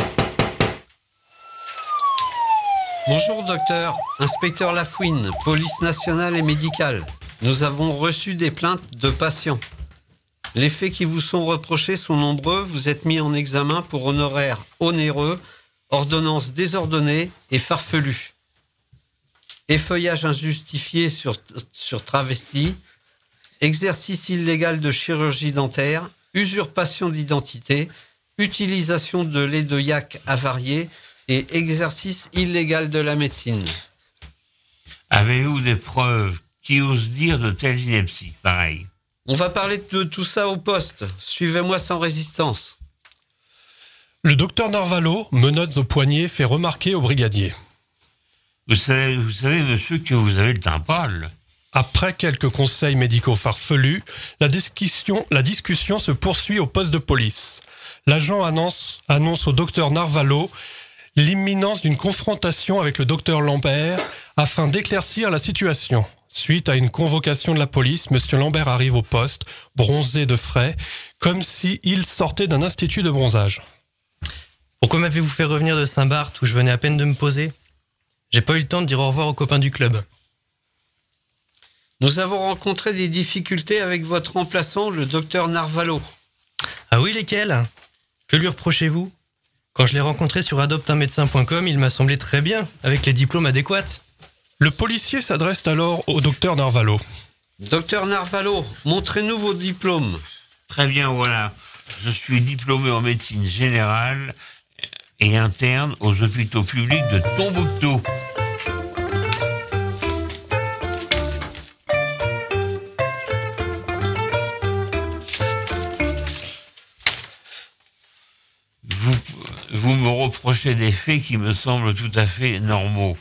Bonjour docteur, inspecteur Lafouine, police nationale et médicale. Nous avons reçu des plaintes de patients. Les faits qui vous sont reprochés sont nombreux. Vous êtes mis en examen pour honoraires onéreux, ordonnances désordonnées et farfelues. Effeuillage injustifié sur, sur travesti, exercice illégal de chirurgie dentaire, usurpation d'identité, utilisation de lait de yak avarié et exercice illégal de la médecine. Avez-vous des preuves qui osent dire de telles inepties, pareil? On va parler de tout ça au poste. Suivez-moi sans résistance. Le docteur Narvalo, menottes au poignet, fait remarquer au brigadier. Vous savez, vous savez, monsieur, que vous avez le teint pâle. Après quelques conseils médicaux farfelus, la discussion, la discussion se poursuit au poste de police. L'agent annonce, annonce au docteur Narvalo l'imminence d'une confrontation avec le docteur Lambert afin d'éclaircir la situation. Suite à une convocation de la police, monsieur Lambert arrive au poste, bronzé de frais, comme s'il sortait d'un institut de bronzage. Pourquoi m'avez-vous fait revenir de Saint-Barth où je venais à peine de me poser ? J'ai pas eu le temps de dire au revoir aux copains du club. Nous avons rencontré des difficultés avec votre remplaçant, le docteur Narvalo. Ah oui, lesquels ? Que lui reprochez-vous ? Quand je l'ai rencontré sur adopte un médecin point com, il m'a semblé très bien, avec les diplômes adéquats. Le policier s'adresse alors au docteur Narvalo. Docteur Narvalo, montrez-nous vos diplômes. Très bien, voilà. Je suis diplômé en médecine générale et interne aux hôpitaux publics de Tombouctou. Vous, vous me reprochez des faits qui me semblent tout à fait normaux.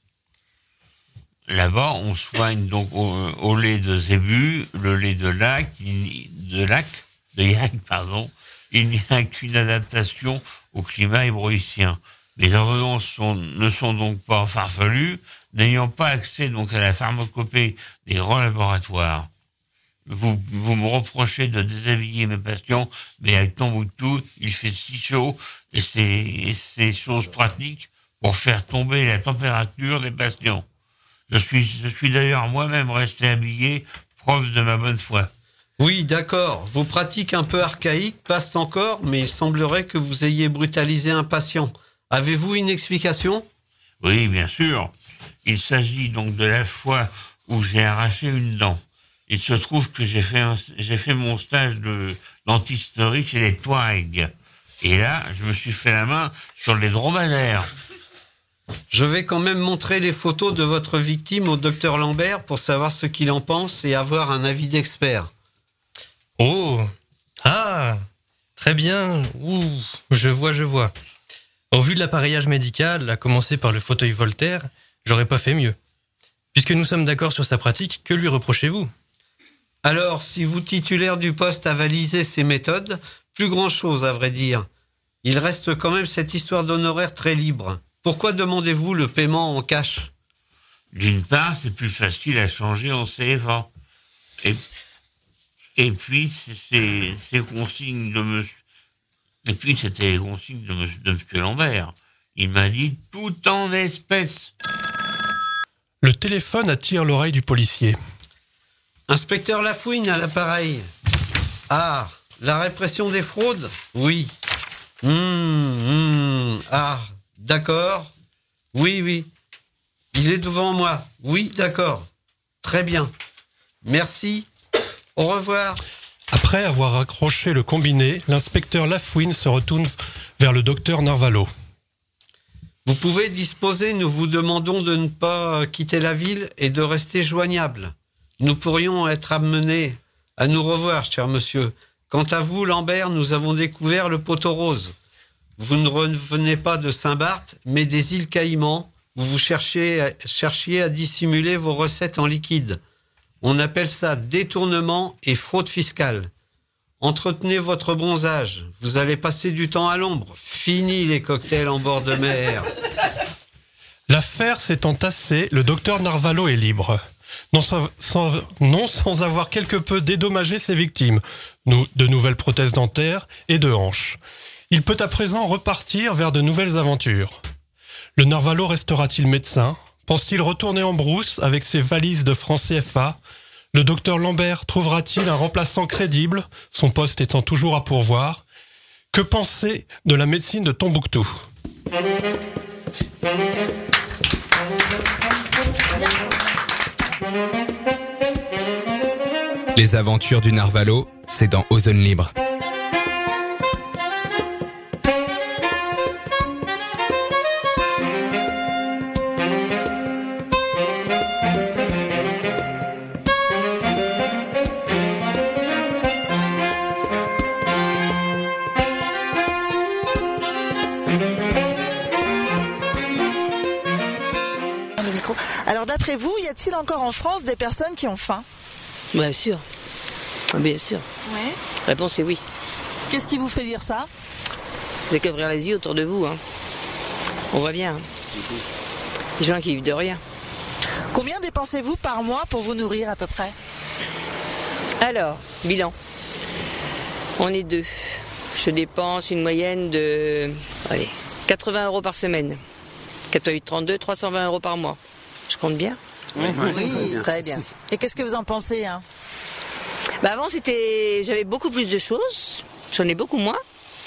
Là-bas, on soigne donc au, au lait de zébu, le lait de lac, de lac, de yak, pardon. Il n'y a qu'une adaptation au climat hébroïcien. Les ordonnances sont, ne sont donc pas farfelues, n'ayant pas accès donc à la pharmacopée des grands laboratoires. Vous, vous me reprochez de déshabiller mes patients, mais avec Tombouctou, il fait si chaud et c'est, et c'est chose pratique pour faire tomber la température des patients. Je suis, je suis d'ailleurs moi-même resté habillé, preuve de ma bonne foi. Oui, d'accord. Vos pratiques un peu archaïques passent encore, mais il semblerait que vous ayez brutalisé un patient. Avez-vous une explication ? Oui, bien sûr. Il s'agit donc de la fois où j'ai arraché une dent. Il se trouve que j'ai fait, un, j'ai fait mon stage de dentisterie chez les Touaregs. Et là, je me suis fait la main sur les dromadaires. Je vais quand même montrer les photos de votre victime au docteur Lambert pour savoir ce qu'il en pense et avoir un avis d'expert. Oh, ah, très bien. Ouh, je vois, je vois. Au vu de l'appareillage médical, à commencer par le fauteuil Voltaire, j'aurais pas fait mieux. Puisque nous sommes d'accord sur sa pratique, que lui reprochez-vous ? Alors, si vous, titulaire du poste, avalisez ces méthodes, plus grand-chose à vrai dire. Il reste quand même cette histoire d'honoraires très libre. Pourquoi demandez-vous le paiement en cash ? D'une part, c'est plus facile à changer en C F A. Et, et puis, c'est ces consignes de monsieur. Et puis, c'était les consignes de monsieur, de monsieur Lambert. Il m'a dit tout en espèces. Le téléphone attire l'oreille du policier. Inspecteur Lafouine à l'appareil. Ah, la répression des fraudes ? Oui. Mmh, mmh, ah. D'accord. Oui, oui. Il est devant moi. Oui, d'accord. Très bien. Merci. Au revoir. Après avoir raccroché le combiné, l'inspecteur Lafouine se retourne vers le docteur Narvalo. Vous pouvez disposer, nous vous demandons de ne pas quitter la ville et de rester joignable. Nous pourrions être amenés à nous revoir, cher monsieur, Quant à vous, Lambert, nous avons découvert le poteau rose. Vous ne revenez pas de Saint-Barth, mais des îles Caïmans, où vous cherchiez, cherchiez à dissimuler vos recettes en liquide. On appelle ça détournement et fraude fiscale. Entretenez votre bronzage. Vous allez passer du temps à l'ombre. Fini les cocktails en bord de mer. L'affaire s'étant tassée, le docteur Narvalo est libre. Non sans, sans, non sans avoir quelque peu dédommagé ses victimes, nous, de nouvelles prothèses dentaires et de hanches. Il peut à présent repartir vers de nouvelles aventures. Le Narvalo restera-t-il médecin? Pense-t-il retourner en brousse avec ses valises de francs C F A? Le docteur Lambert trouvera-t-il un remplaçant crédible, son poste étant toujours à pourvoir? Que penser de la médecine de Tombouctou? Les aventures du Narvalo, c'est dans Ozone Libre. Alors d'après vous, y a-t-il encore en France des personnes qui ont faim? Bien sûr. Bien sûr. Oui. Réponse est oui. Qu'est-ce qui vous fait dire ça? Vous n'avez qu'à ouvrir les yeux autour de vous. Hein. On voit bien. Hein. Les gens qui vivent de rien. Combien dépensez-vous par mois pour vous nourrir à peu près? Alors, bilan. On est deux. Je dépense une moyenne de allez, quatre-vingts euros par semaine. quatre-vingt-huit, trente-deux, trois cent vingt euros par mois. Je compte bien? Oui, oui. Très bien. Et qu'est-ce que vous en pensez hein? Bah avant, c'était, j'avais beaucoup plus de choses. J'en ai beaucoup moins.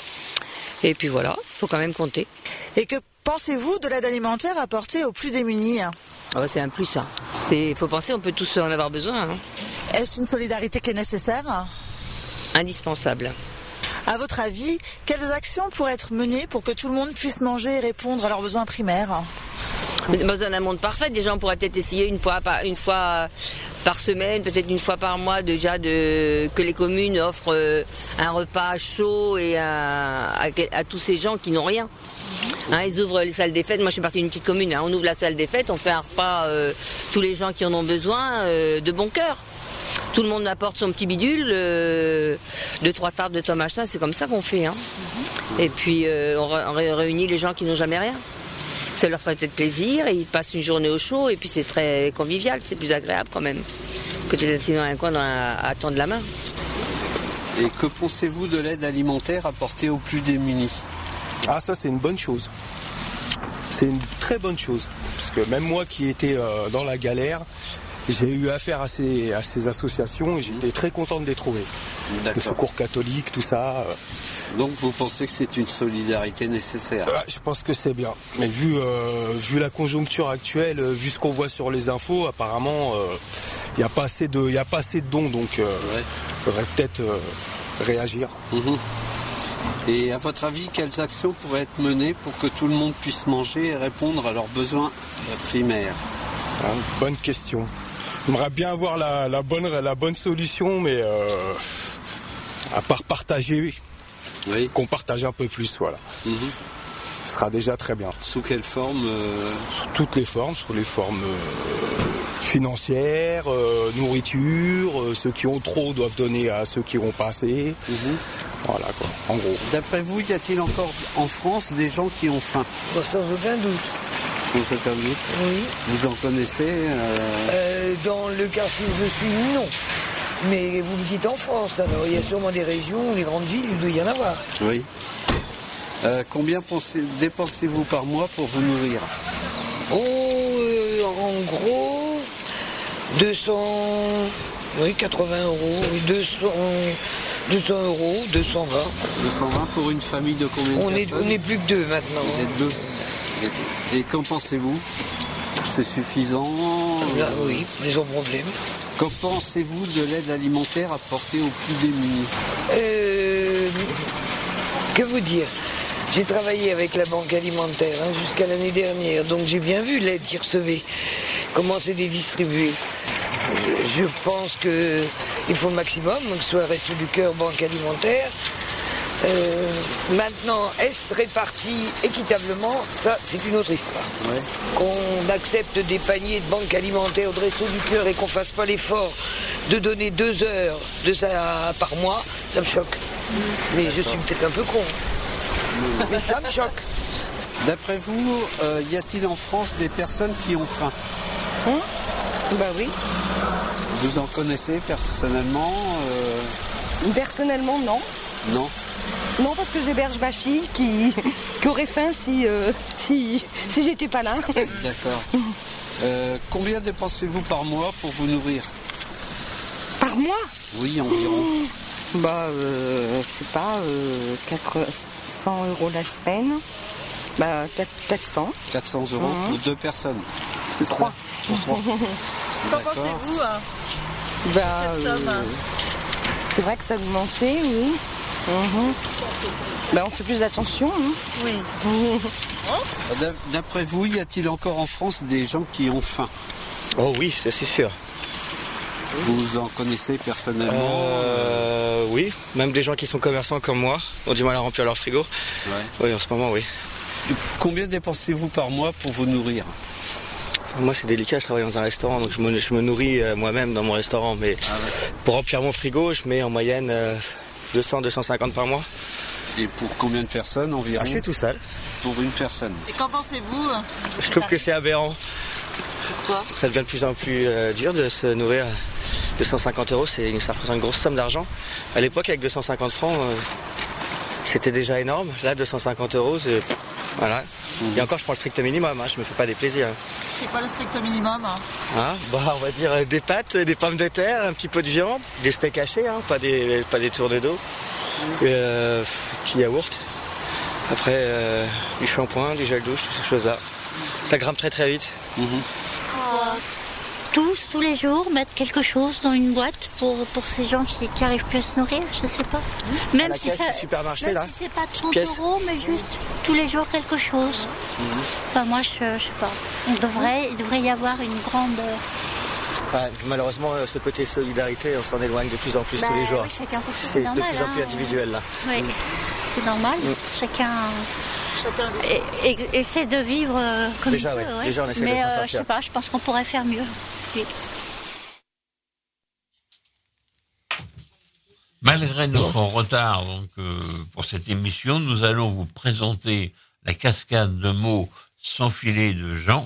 Et puis voilà, il faut quand même compter. Et que pensez-vous de l'aide alimentaire apportée aux plus démunis? Ah bah c'est un plus, ça. Il faut penser, on peut tous en avoir besoin. Hein. Est-ce une solidarité qui est nécessaire? Indispensable. À votre avis, quelles actions pourraient être menées pour que tout le monde puisse manger et répondre à leurs besoins primaires? Dans un monde parfait, déjà on pourrait peut-être essayer une fois par, une fois par semaine, peut-être une fois par mois déjà de, que les communes offrent euh, un repas chaud et un, à, à tous ces gens qui n'ont rien. Hein, ils ouvrent les salles des fêtes. Moi je suis partie d'une petite commune, hein. On ouvre la salle des fêtes, on fait un repas, euh, tous les gens qui en ont besoin, euh, de bon cœur. Tout le monde apporte son petit bidule, euh, deux, trois tartes, deux, trois machins, c'est comme ça qu'on fait. Hein. Et puis euh, on, on réunit les gens qui n'ont jamais rien. Ça leur ferait peut-être plaisir, et ils passent une journée au chaud, et puis c'est très convivial, c'est plus agréable quand même, que d'être assis dans un coin dans un, à tendre la main. Et que pensez-vous de l'aide alimentaire apportée aux plus démunis? Ah ça c'est une bonne chose. C'est une très bonne chose. Parce que même moi qui étais euh, dans la galère, j'ai eu affaire à ces, à ces associations et j'étais très content de les trouver. Le Secours catholique, tout ça. Donc vous pensez que c'est une solidarité nécessaire? euh, Je pense que c'est bien. Mais vu, euh, vu la conjoncture actuelle, vu ce qu'on voit sur les infos, apparemment, il euh, n'y a pas assez de, y a pas assez de dons, donc il euh, ouais. faudrait peut-être euh, réagir. Mmh. Et à votre avis, quelles actions pourraient être menées pour que tout le monde puisse manger et répondre à leurs besoins primaires? Ah, bonne question. J'aimerais bien avoir la, la, bonne, la bonne solution, mais euh, à part partager, oui. qu'on partage un peu plus, voilà. Mm-hmm. Ce sera déjà très bien. Sous quelle forme euh... Sous toutes les formes, sous les formes euh, financières, euh, nourriture, euh, ceux qui ont trop doivent donner à ceux qui n'ont pas assez. Mm-hmm. Voilà quoi, en gros. D'après vous, y a-t-il encore en France des gens qui ont faim? Bon, sans aucun doute. Sans aucun doute. Oui. Vous en connaissez euh... Euh, Dans le quartier où je suis, non. Mais vous me dites en France, alors il y a sûrement des régions, les grandes villes, il doit y en avoir. Oui. Euh, combien pensez, dépensez-vous par mois pour vous nourrir? Oh, euh, en gros, deux cents, oui, quatre-vingts euros, deux cents, deux cents euros, deux cent vingt. deux cent vingt pour une famille de combien de on personnes? est, on n'est plus que deux maintenant. Vous êtes deux. Et qu'en pensez-vous? C'est suffisant? Là, oui, mais sans problème. Qu'en pensez-vous de l'aide alimentaire apportée aux plus démunis? euh, Que vous dire? J'ai travaillé avec la banque alimentaire hein, jusqu'à l'année dernière, donc j'ai bien vu l'aide qu'ils recevaient, comment c'était distribué. Je pense que il faut le maximum, que ce soit Restos du Cœur, Banque Alimentaire. Euh, maintenant, est-ce réparti équitablement? Ça, c'est une autre histoire. Ouais. Qu'on accepte des paniers de Banque Alimentaire ou de Restos du Cœur et qu'on fasse pas l'effort de donner deux heures de ça par mois, ça me choque. Mais je suis peut-être un peu con. Mais ça me choque. D'après vous, euh, y a-t-il en France des personnes qui ont faim? Hein? Bah oui. Vous en connaissez personnellement euh... Personnellement, non. Non. Non, parce que j'héberge ma fille qui, qui aurait faim si, euh, si, si j'étais pas là. D'accord. Euh, combien dépensez-vous par mois pour vous nourrir? Par mois? Oui, environ. Mmh. Bah, euh, je sais pas, euh, quatre cents euros la semaine. Bah, quatre cents. quatre cents euros mmh. pour deux personnes. C'est trois. Pour trois. Qu'en pensez-vous hein, bah, cette somme euh, c'est vrai que ça a augmenté, oui. Mmh. Bah, on fait plus attention. Hein. Oui. Mmh. D'après vous, y a-t-il encore en France des gens qui ont faim? Oh oui, ça c'est sûr. Vous en connaissez personnellement? euh, Oui, même des gens qui sont commerçants comme moi ont du mal à remplir leur frigo. Ouais. Oui, en ce moment, oui. Combien dépensez-vous par mois pour vous nourrir? Moi, c'est délicat, je travaille dans un restaurant, donc je me, je me nourris euh, moi-même dans mon restaurant. Mais ah ouais. Pour remplir mon frigo, je mets en moyenne euh, deux cents à deux cent cinquante par mois. Et pour combien de personnes environ? Ah, je suis tout seul. Pour une personne. Et qu'en pensez-vous? Je trouve que c'est aberrant. Pourquoi? Ça devient de plus en plus euh, dur de se nourrir. deux cent cinquante euros, c'est, ça représente une grosse somme d'argent. À l'époque, avec deux cent cinquante francs, euh, c'était déjà énorme. Là, deux cent cinquante euros, c'est... Voilà. Mmh. Et encore, je prends le strict minimum, hein, je me fais pas des plaisirs. C'est quoi le strict minimum? Hein, bah, on va dire euh, des pâtes, des pommes de terre, un petit peu de viande, des steaks hachés, hein, pas des, pas des tours de dos, mmh. et, euh, petit yaourt. Après, euh, du shampoing, du gel douche, toutes ces choses-là. Ça grimpe très très vite. Mmh. Euh, tous, tous les jours, mettre quelque chose dans une boîte pour, pour ces gens qui n'arrivent plus à se nourrir, je sais pas. Même, à la si, caisse ça, du supermarché, même là. si c'est pas trente Pièce. euros, mais juste tous les jours quelque chose. Mmh. Enfin, moi, je, je sais pas. On devrait, il devrait y avoir une grande... Ouais, malheureusement, ce côté solidarité, on s'en éloigne de plus en plus bah, tous les jours. Oui, chacun pour soi, c'est c'est normal. de plus en plus hein. individuel, là. Oui, mmh. c'est normal. Mmh. Chacun... Chacun et, et, essaie de vivre euh, comme déjà, il peut. Ouais. Ouais. Déjà, on essaie mais, de s'en euh, sortir. je sais pas, je pense qu'on pourrait faire mieux. Oui. Malgré notre retard donc, euh, pour cette émission, nous allons vous présenter la cascade de mots sans filet de Jean.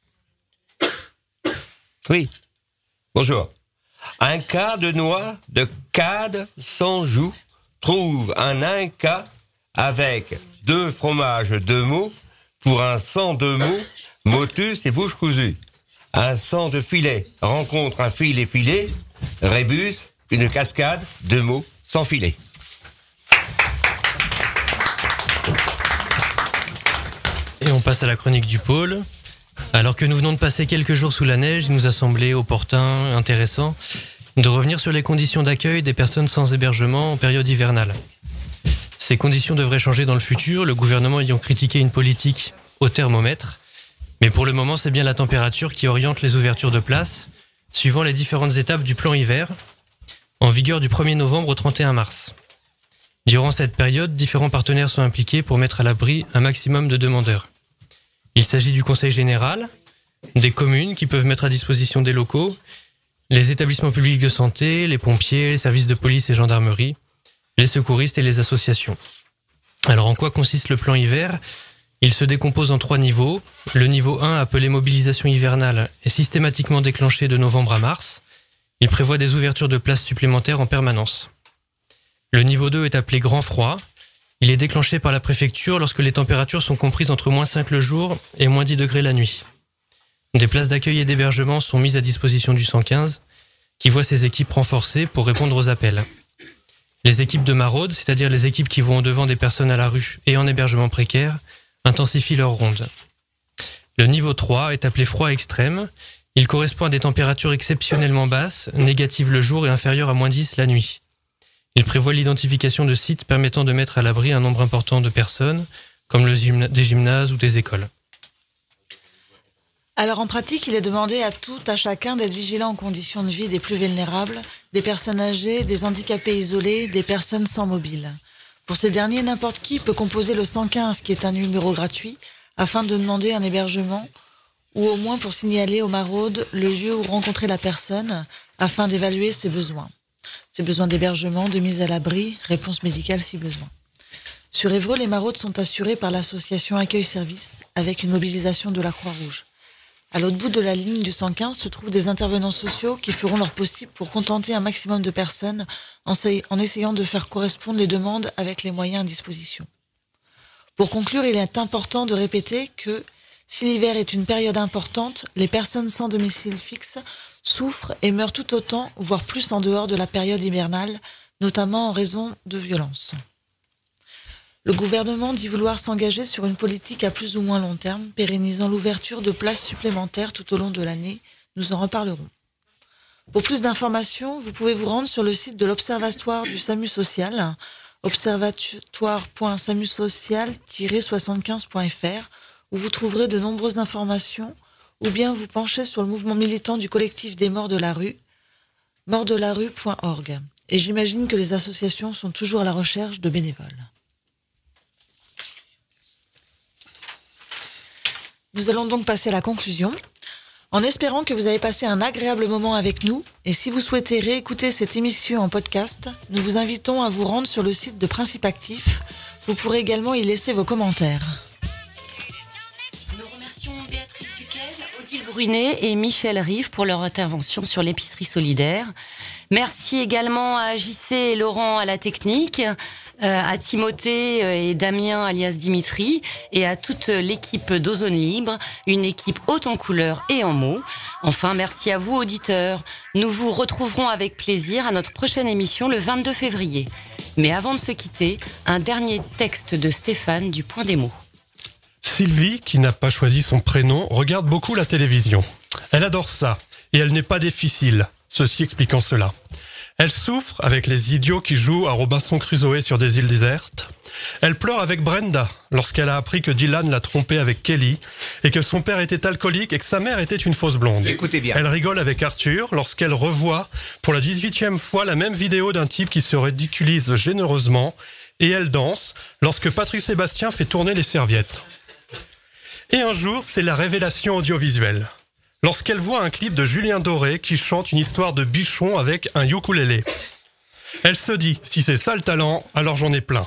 Oui, bonjour. Un cas de noix de cade sans joue trouve un inca avec deux fromages de mots pour un cent de mots, motus et bouche cousue. Un cent de filet rencontre un filet filet, rébus, une cascade de mots sans filet. Et on passe à la chronique du pôle. Alors que nous venons de passer quelques jours sous la neige, il nous a semblé opportun, intéressant, de revenir sur les conditions d'accueil des personnes sans hébergement en période hivernale. Ces conditions devraient changer dans le futur, le gouvernement ayant critiqué une politique au thermomètre. Mais pour le moment, c'est bien la température qui oriente les ouvertures de places, suivant les différentes étapes du plan hiver, en vigueur du premier novembre au trente et un mars. Durant cette période, différents partenaires sont impliqués pour mettre à l'abri un maximum de demandeurs. Il s'agit du Conseil général, des communes qui peuvent mettre à disposition des locaux, les établissements publics de santé, les pompiers, les services de police et gendarmerie, les secouristes et les associations. Alors en quoi consiste le plan hiver ? Il se décompose en trois niveaux. Le niveau un, appelé mobilisation hivernale, est systématiquement déclenché de novembre à mars. Il prévoit des ouvertures de places supplémentaires en permanence. Le niveau deux est appelé grand froid. Il est déclenché par la préfecture lorsque les températures sont comprises entre moins cinq le jour et moins dix degrés la nuit. Des places d'accueil et d'hébergement sont mises à disposition du cent quinze, qui voit ses équipes renforcées pour répondre aux appels. Les équipes de maraude, c'est-à-dire les équipes qui vont au-devant des personnes à la rue et en hébergement précaire, intensifient leur ronde. Le niveau trois est appelé froid extrême. Il correspond à des températures exceptionnellement basses, négatives le jour et inférieures à moins dix la nuit. Il prévoit l'identification de sites permettant de mettre à l'abri un nombre important de personnes, comme le gymna- des gymnases ou des écoles. Alors en pratique, il est demandé à tout, à chacun d'être vigilant aux conditions de vie des plus vulnérables, des personnes âgées, des handicapés isolés, des personnes sans mobile. Pour ces derniers, n'importe qui peut composer le cent quinze, qui est un numéro gratuit, afin de demander un hébergement ou au moins pour signaler aux maraudes le lieu où rencontrer la personne afin d'évaluer ses besoins. Ses besoins d'hébergement, de mise à l'abri, réponse médicale si besoin. Sur Évreux, les maraudes sont assurées par l'association Accueil-Service avec une mobilisation de la Croix-Rouge. À l'autre bout de la ligne du cent quinze se trouvent des intervenants sociaux qui feront leur possible pour contenter un maximum de personnes en essayant de faire correspondre les demandes avec les moyens à disposition. Pour conclure, il est important de répéter que si l'hiver est une période importante, les personnes sans domicile fixe souffrent et meurent tout autant, voire plus en dehors de la période hivernale, notamment en raison de violences. Le gouvernement dit vouloir s'engager sur une politique à plus ou moins long terme, pérennisant l'ouverture de places supplémentaires tout au long de l'année. Nous en reparlerons. Pour plus d'informations, vous pouvez vous rendre sur le site de l'Observatoire du SAMU social, observatoire point samu social tiret soixante-quinze point f r, où vous trouverez de nombreuses informations, ou bien vous penchez sur le mouvement militant du collectif des morts de la rue, morts de la rue point org. Et j'imagine que les associations sont toujours à la recherche de bénévoles. Nous allons donc passer à la conclusion, en espérant que vous avez passé un agréable moment avec nous. Et si vous souhaitez réécouter cette émission en podcast, nous vous invitons à vous rendre sur le site de Principe Actif. Vous pourrez également y laisser vos commentaires. Nous remercions Béatrice Duquel, Odile Brunet et Michel Rive pour leur intervention sur l'épicerie solidaire. Merci également à J C et Laurent à la technique, euh, à Timothée et Damien alias Dimitri et à toute l'équipe d'Ozone Libre, une équipe haute en couleurs et en mots. Enfin, merci à vous auditeurs. Nous vous retrouverons avec plaisir à notre prochaine émission le vingt-deux février. Mais avant de se quitter, un dernier texte de Stéphane du Point des mots. Sylvie, qui n'a pas choisi son prénom, regarde beaucoup la télévision. Elle adore ça, et elle n'est pas difficile, ceci expliquant cela. Elle souffre avec les idiots qui jouent à Robinson Crusoe sur des îles désertes. Elle pleure avec Brenda lorsqu'elle a appris que Dylan l'a trompée avec Kelly et que son père était alcoolique et que sa mère était une fausse blonde. Écoutez bien. Elle rigole avec Arthur lorsqu'elle revoit pour la dix-huitième fois la même vidéo d'un type qui se ridiculise généreusement, et elle danse lorsque Patrick Sébastien fait tourner les serviettes. Et un jour, c'est la révélation audiovisuelle. Lorsqu'elle voit un clip de Julien Doré qui chante une histoire de bichon avec un ukulélé. Elle se dit, si c'est ça le talent, alors j'en ai plein.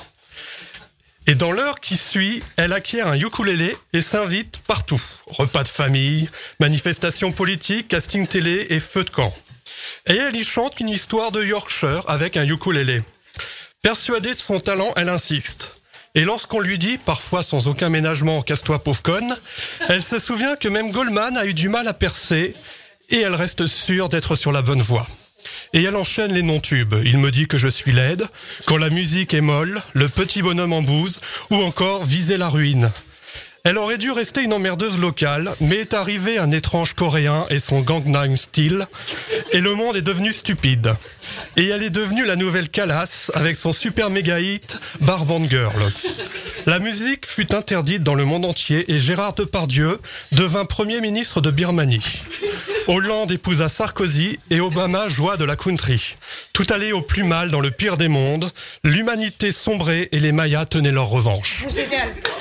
Et dans l'heure qui suit, elle acquiert un ukulélé et s'invite partout. Repas de famille, manifestations politiques, casting télé et feu de camp. Et elle y chante une histoire de Yorkshire avec un ukulélé. Persuadée de son talent, elle insiste. Et lorsqu'on lui dit, parfois sans aucun ménagement, casse-toi pauvre conne, elle se souvient que même Goldman a eu du mal à percer et elle reste sûre d'être sur la bonne voie. Et elle enchaîne les non-tubes. Il me dit que je suis laide, quand la musique est molle, le petit bonhomme en bouse, ou encore viser la ruine. Elle aurait dû rester une emmerdeuse locale, mais est arrivé un étrange coréen et son Gangnam Style, et le monde est devenu stupide. Et elle est devenue la nouvelle Calas avec son super méga hit Barband Girl. La musique fut interdite dans le monde entier et Gérard Depardieu devint Premier ministre de Birmanie. Hollande épousa Sarkozy et Obama joua de la country. Tout allait au plus mal dans le pire des mondes. L'humanité sombrait et les Mayas tenaient leur revanche. Génial.